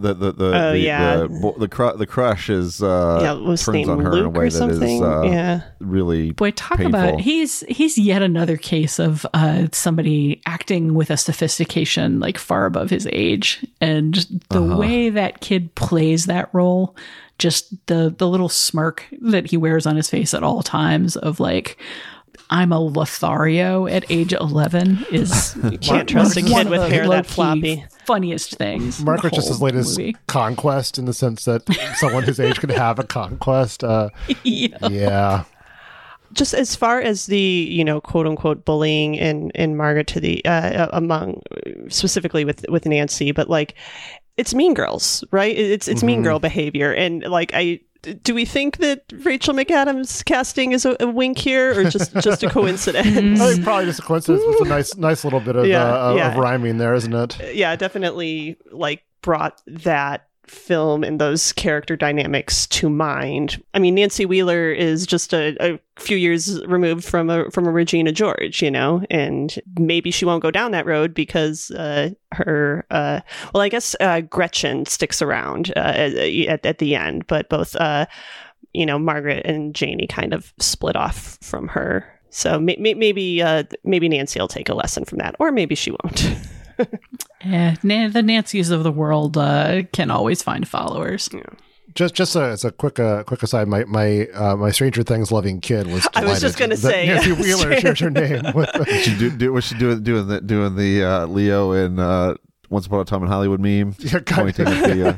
crush is turns on her Luke in a way that is really talk painful. about he's yet another case of somebody acting with a sophistication like far above his age, and the way that kid plays that role, just the little smirk that he wears on his face at all times of like, I'm a Lothario at age 11 is you can't trust a kid with hair that floppy. Funniest things. Margaret's just his latest conquest, in the sense that someone his age can have a conquest. Yeah. Just as far as the, you know, quote unquote bullying in Margaret to the among specifically with Nancy, but like, it's Mean Girls, right? It's Mean Girl behavior, and like do we think that Rachel McAdams' casting is a wink here, or just a coincidence? I think probably just a coincidence with a nice little bit of rhyming there, isn't it? Yeah, definitely like brought that film and those character dynamics to mind. I mean, Nancy Wheeler is just a few years removed from a Regina George, you know, and maybe she won't go down that road because her I guess Gretchen sticks around at the end, but both Margaret and Janie kind of split off from her. So maybe Nancy will take a lesson from that, or maybe she won't. Yeah, the Nancys of the world can always find followers. Yeah. Just as a quick aside, my Stranger Things loving kid was delighted. I was just going to say Nancy Wheeler shared her name. Was she doing the Leo in Once Upon a Time in Hollywood meme? Yeah, pointing at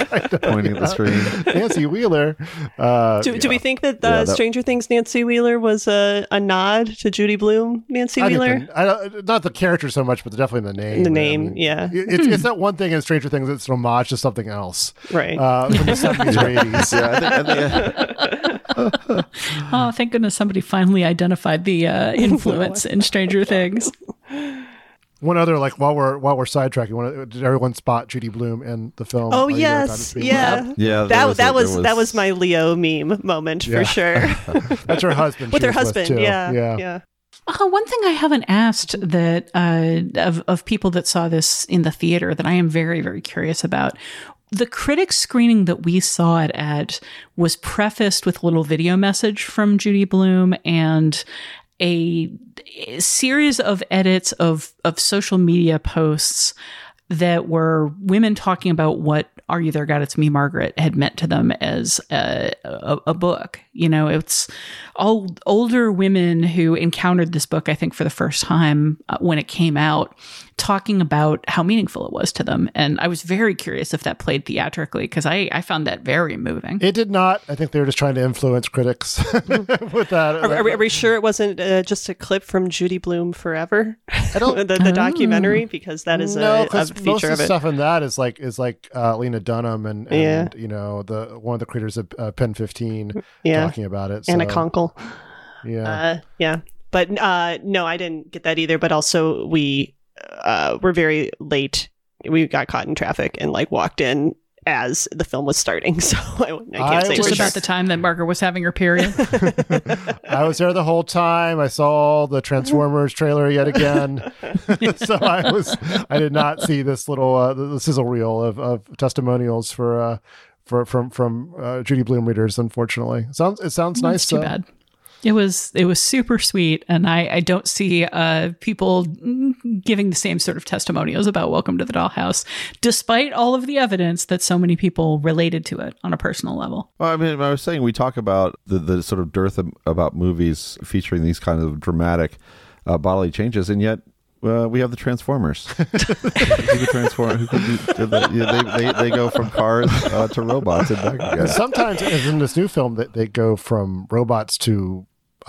the screen. Nancy Wheeler. Do we think that Stranger Things Nancy Wheeler was a nod to Judy Blume Nancy Wheeler? Not the character so much, but definitely the name. The name, yeah. It's that one thing in Stranger Things that's an homage to something else. Right. From the 70s or 80s. Oh, thank goodness somebody finally identified the influence in Stranger Things. One other, like while we're sidetracking, did everyone spot Judy Blume in the film? Oh yes, yeah. That was my Leo meme moment for sure. That's her husband. With her husband, yeah. One thing I haven't asked that of people that saw this in the theater that I am very, very curious about. The critics screening that we saw it at was prefaced with a little video message from Judy Blume and a series of edits of social media posts that were women talking about what Are You There, God, It's Me, Margaret had meant to them as a book. You know, it's all older women who encountered this book, I think, for the first time when it came out, talking about how meaningful it was to them. And I was very curious if that played theatrically, because I found that very moving. It did not. I think they were just trying to influence critics with that. Are we sure it wasn't just a clip from Judy Blume Forever? the documentary, because that is a feature most of of the it. stuff in that is like Lena Dunham and you know, one of the creators of Pen 15 talking about it. Anna Konkle. Yeah. But no, I didn't get that either. But also we were very late. We got caught in traffic and like walked in as the film was starting. So I can't say just for about sure. the time that Margaret was having her period. I was there the whole time. I saw the Transformers trailer yet again. So I did not see this little the sizzle reel of testimonials from Judy Blume readers. Unfortunately, it sounds nice. Too bad. It was super sweet, and I don't see people giving the same sort of testimonials about Welcome to the Dollhouse, despite all of the evidence that so many people related to it on a personal level. Well, I mean, I was saying we talk about the sort of dearth about movies featuring these kind of dramatic bodily changes, and yet we have the Transformers. The Transformers they go from cars to robots and back again. Sometimes, as in this new film, they go from robots to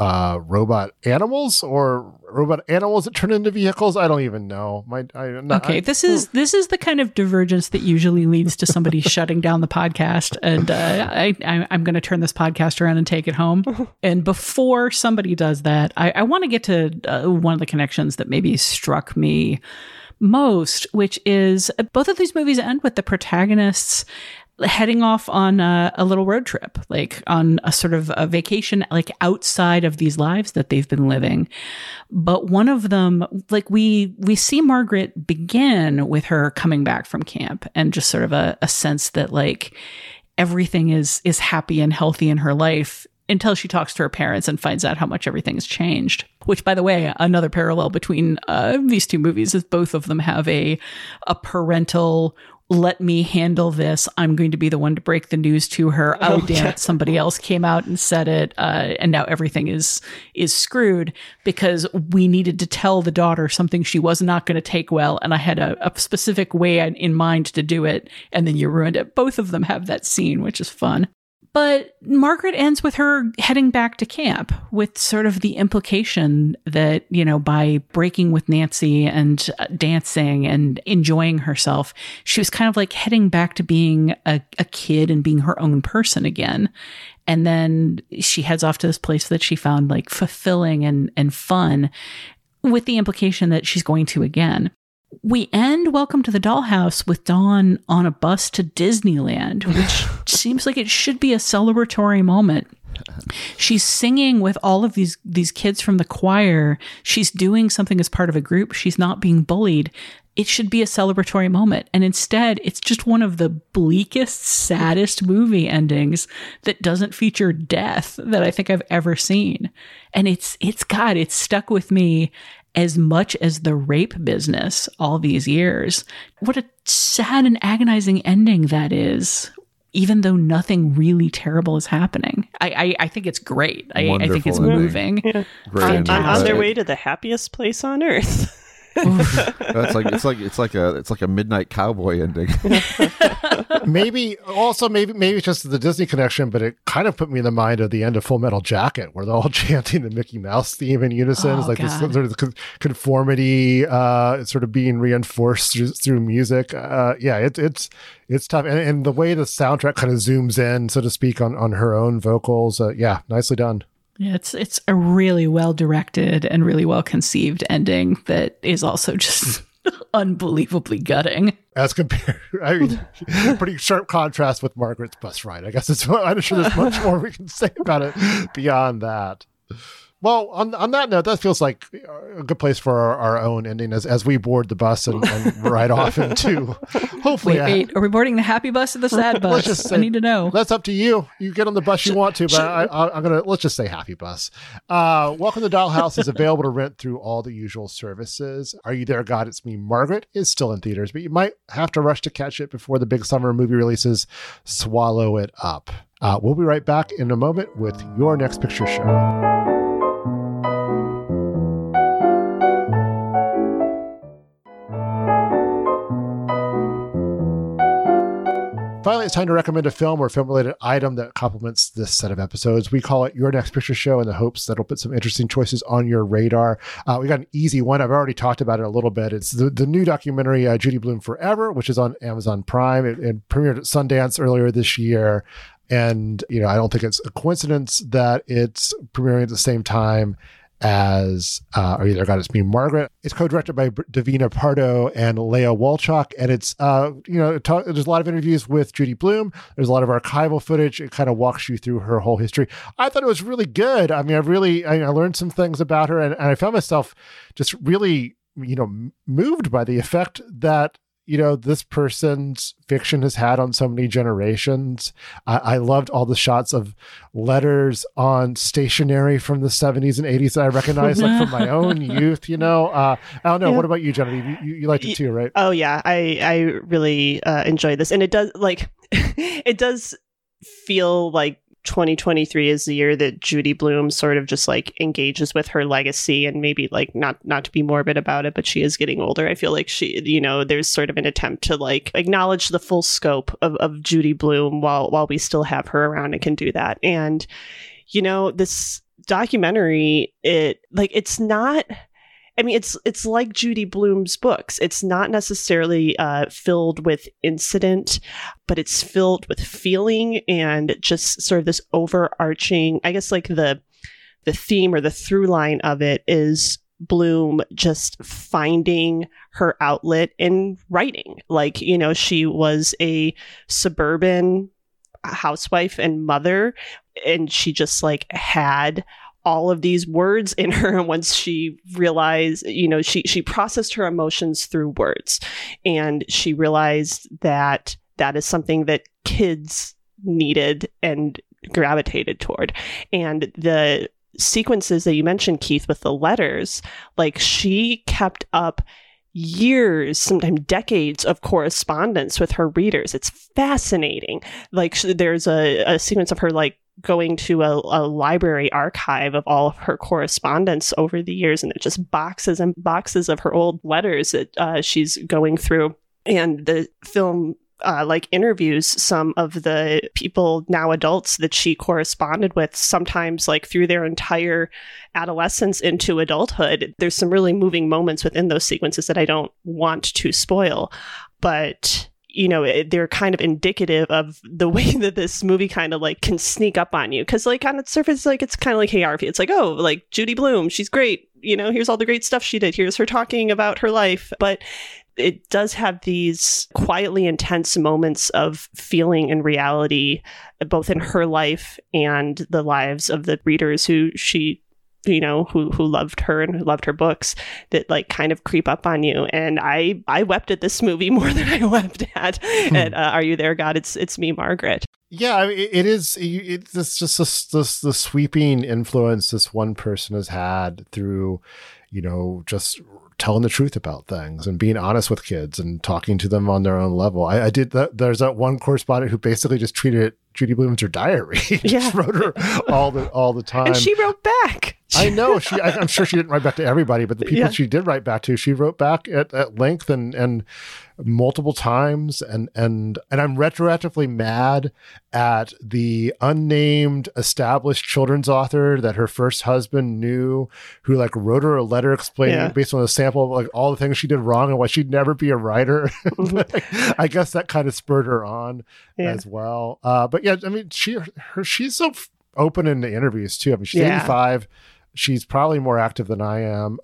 robot animals, or robot animals that turn into vehicles. I don't even know. This is the kind of divergence that usually leads to somebody shutting down the podcast, and I'm going to turn this podcast around and take it home. And before somebody does that, I want to get to one of the connections that maybe struck me most, which is both of these movies end with the protagonists heading off on a little road trip, like on a sort of a vacation, like outside of these lives that they've been living. But one of them, like we see Margaret begin with her coming back from camp and just sort of a sense that like everything is happy and healthy in her life until she talks to her parents and finds out how much everything has changed. Which, by the way, another parallel between these two movies is both of them have a parental, let me handle this. I'm going to be the one to break the news to her. Oh, damn it. Somebody else came out and said it. And now everything is screwed because we needed to tell the daughter something she was not going to take well. And I had a specific way in mind to do it. And then you ruined it. Both of them have that scene, which is fun. But Margaret ends with her heading back to camp with sort of the implication that, you know, by breaking with Nancy and dancing and enjoying herself, she was kind of like heading back to being a kid and being her own person again. And then she heads off to this place that she found like fulfilling and fun, with the implication that she's going to again. We end Welcome to the Dollhouse with Dawn on a bus to Disneyland, which seems like it should be a celebratory moment. She's singing with all of these kids from the choir. She's doing something as part of a group. She's not being bullied. It should be a celebratory moment. And instead, it's just one of the bleakest, saddest movie endings that doesn't feature death that I think I've ever seen. And it's stuck with me as much as the rape business all these years. What a sad and agonizing ending that is, even though nothing really terrible is happening. I think it's great. I think it's moving. Yeah. On their way to the happiest place on earth. It's like a Midnight Cowboy ending. maybe it's just the Disney connection, but it kind of put me in the mind of the end of Full Metal Jacket, where they're all chanting the Mickey Mouse theme in unison. It's like this sort of conformity, sort of being reinforced through music. It's tough, and the way the soundtrack kind of zooms in, so to speak, on her own vocals. Nicely done. Yeah, it's a really well directed and really well conceived ending that is also just unbelievably gutting. As compared, I mean, pretty sharp contrast with Margaret's bus ride. I guess I'm sure there's much more we can say about it beyond that. Well, on that note, that feels like a good place for our own ending as we board the bus and ride off into, hopefully. Wait, are we boarding the happy bus or the sad bus? Let's just say, I need to know. That's up to you. You get on the bus you want to, but let's just say happy bus. Welcome to Dollhouse is available to rent through all the usual services. Are You There, God? It's Me, Margaret is still in theaters, but you might have to rush to catch it before the big summer movie releases swallow it up. We'll be right back in a moment with Your Next Picture Show. Finally, it's time to recommend a film or film-related item that complements this set of episodes. We call it Your Next Picture Show in the hopes that it'll put some interesting choices on your radar. We got an easy one. I've already talked about it a little bit. It's the new documentary, Judy Blume Forever, which is on Amazon Prime. It premiered at Sundance earlier this year. And, I don't think it's a coincidence that it's premiering at the same time as Are You There, God? It's Me, Margaret. It's co-directed by Davina Pardo and Leah Wolchok, and it's there's a lot of interviews with Judy Blume. There's a lot of archival footage. It kind of walks you through her whole history. I thought it was really good. I mean, I learned some things about her, and I found myself just really moved by the effect that this person's fiction has had on so many generations. I loved all the shots of letters on stationery from the 70s and 80s that I recognized from my own youth, I don't know. Yeah. What about you, Genevieve? You liked it too, right? Oh yeah. I really enjoyed this. And it does it does feel like 2023 is the year that Judy Blume sort of just engages with her legacy, and maybe not to be morbid about it, but she is getting older. I feel like she, there's sort of an attempt to acknowledge the full scope of Judy Blume while we still have her around and can do that. And, this documentary, it's not, I mean, it's like Judy Blume's books. It's not necessarily filled with incident, but it's filled with feeling and just sort of this overarching, I guess, the theme or the through line of it is Blume just finding her outlet in writing. She was a suburban housewife and mother, and she just had all of these words in her. And once she realized, she processed her emotions through words, and she realized that is something that kids needed and gravitated toward. And the sequences that you mentioned, Keith, with the letters, she kept up years, sometimes decades of correspondence with her readers. It's fascinating. There's a sequence of her going to a library archive of all of her correspondence over the years, and it's just boxes and boxes of her old letters that she's going through. And the film interviews some of the people, now adults, that she corresponded with, sometimes through their entire adolescence into adulthood. There's some really moving moments within those sequences that I don't want to spoil, but they're kind of indicative of the way that this movie kind of can sneak up on you. Because on its surface, it's kind of like, hey, Harvey, it's Judy Blume, she's great. Here's all the great stuff she did. Here's her talking about her life. But it does have these quietly intense moments of feeling and reality, both in her life and the lives of the readers who she who loved her and who loved her books, that kind of creep up on you. And I wept at this movie more than I wept at Are You There, God? It's Me, Margaret. Yeah, I mean, it's just the sweeping influence this one person has had through, just telling the truth about things and being honest with kids and talking to them on their own level. I did that. There's that one correspondent who basically just treated it, Judy Blume, as her diary. Just wrote her all the time. And she wrote back. I know. I'm sure she didn't write back to everybody, but the people she did write back to, she wrote back at length and multiple times. And I'm retroactively mad at the unnamed established children's author that her first husband knew, who wrote her a letter explaining based on a sample of all the things she did wrong and why she'd never be a writer. I guess that kind of spurred her on as well. But yeah, I mean, she's so open in the interviews too. I mean, she's 85. She's probably more active than I am.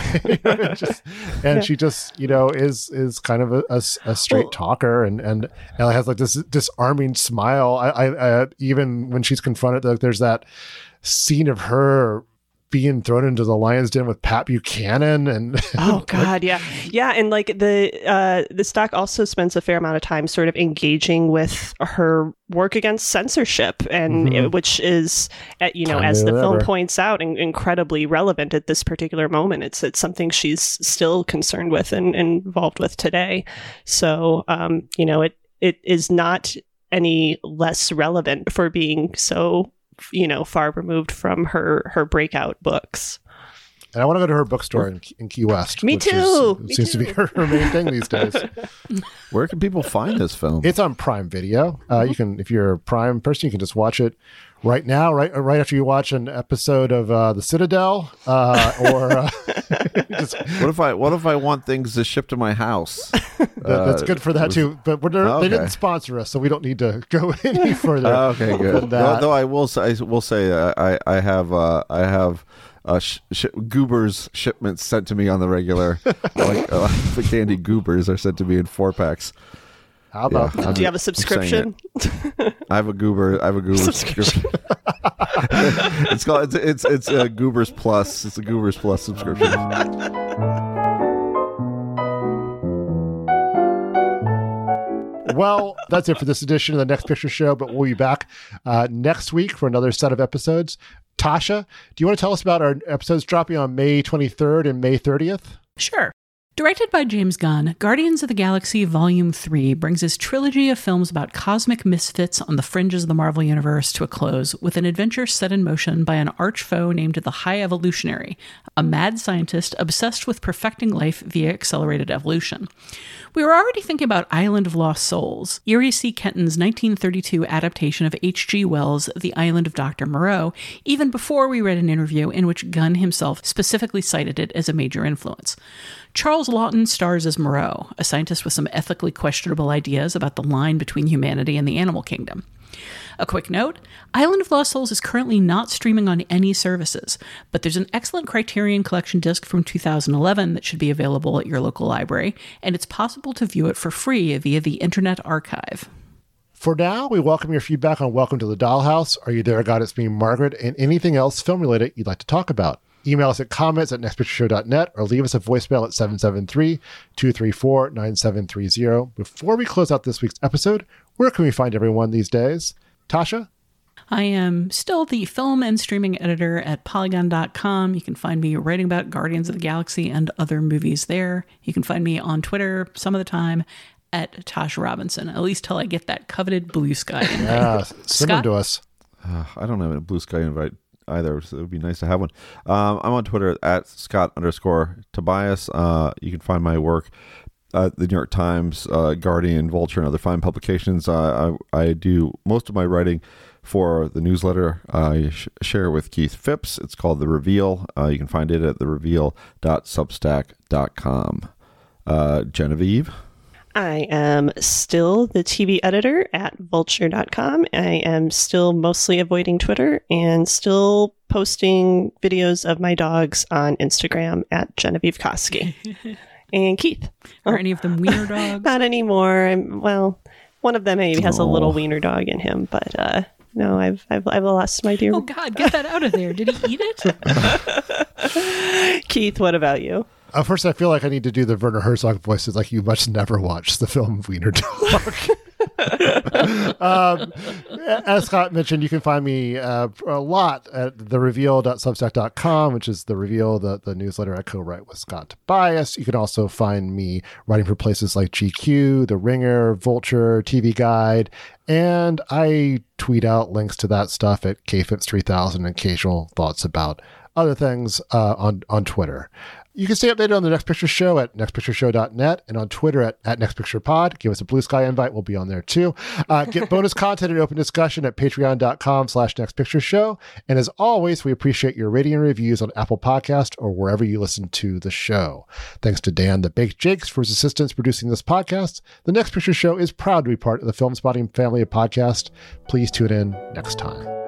She just, is kind of a straight talker and has like this disarming smile. I even when she's confronted, like, there's that scene of her being thrown into the lion's den with Pat Buchanan and oh god, yeah, and like the doc also spends a fair amount of time sort of engaging with her work against censorship, and which is, as the film points out, incredibly relevant at this particular moment. It's something she's still concerned with and involved with today. So it is not any less relevant for being so far removed from her breakout books. And I want to go to her bookstore in Key West. Me too. Seems to be her main thing these days. Where can people find this film? It's on Prime Video. You can, if you're a Prime person, you can just watch it right now, right after you watch an episode of The Citadel, or what if I want things to ship to my house? That's good for that too. But they didn't sponsor us, so we don't need to go any further. Okay, good. Though I will say, I have Goobers shipments sent to me on the regular. The candy Goobers are sent to me in 4-packs. How about that? Do you have a subscription? I have a Goober subscription. It's called it's a Goobers Plus. It's a Goobers Plus subscription. Well, that's it for this edition of the Next Picture Show, but we'll be back next week for another set of episodes. Tasha, do you want to tell us about our episodes dropping on May 23rd and May 30th? Sure. Directed by James Gunn, Guardians of the Galaxy Volume 3 brings his trilogy of films about cosmic misfits on the fringes of the Marvel Universe to a close with an adventure set in motion by an arch foe named the High Evolutionary, a mad scientist obsessed with perfecting life via accelerated evolution. We were already thinking about Island of Lost Souls, Eerie C. Kenton's 1932 adaptation of H.G. Wells' The Island of Dr. Moreau, even before we read an interview in which Gunn himself specifically cited it as a major influence. Charles Laughton stars as Moreau, a scientist with some ethically questionable ideas about the line between humanity and the animal kingdom. A quick note, Island of Lost Souls is currently not streaming on any services, but there's an excellent Criterion Collection disc from 2011 that should be available at your local library, and it's possible to view it for free via the Internet Archive. For now, we welcome your feedback on Welcome to the Dollhouse, Are You There, God? It's Me, Margaret, and anything else film-related you'd like to talk about. Email us at comments@nextpictureshow.net or leave us a voicemail at 773-234-9730. Before we close out this week's episode, where can we find everyone these days? Tasha? I am still the film and streaming editor at Polygon.com. You can find me writing about Guardians of the Galaxy and other movies there. You can find me on Twitter some of the time at Tasha Robinson, at least till I get that coveted Blue Sky invite. Yeah, send them to us. I don't have a Blue Sky invite either, so it would be nice to have one. I'm on Twitter at Scott_Tobias. You can find my work the New York Times, Guardian, Vulture, and other fine publications. I do most of my writing for the newsletter I share with Keith Phipps. It's called The Reveal. You can find it at thereveal.substack.com. Genevieve? I am still the TV editor at vulture.com. I am still mostly avoiding Twitter and still posting videos of my dogs on Instagram at Genevieve Koski. And Keith. Are any of them wiener dogs? Not anymore. One of them maybe has a little wiener dog in him, but no, I've lost my dear. Oh God, get that out of there! Did he eat it? Keith, what about you? First, I feel like I need to do the Werner Herzog voices, like you must never watch the film Wiener Dog. As Scott mentioned, you can find me a lot at thereveal.substack.com, which is The Reveal, the newsletter I co-write with Scott Tobias. You can also find me writing for places like GQ, The Ringer, Vulture, TV Guide, and I tweet out links to that stuff at KFIPS3000 and occasional thoughts about other things on Twitter. You can stay updated on the Next Picture Show at nextpictureshow.net and on Twitter at nextpicturepod. Give us a Blue Sky invite. We'll be on there too. Get bonus content and open discussion at patreon.com/nextpictureshow. And as always, we appreciate your rating and reviews on Apple Podcast or wherever you listen to the show. Thanks to Dan the Baked Jakes for his assistance producing this podcast. The Next Picture Show is proud to be part of the Film Spotting family of podcasts. Please tune in next time.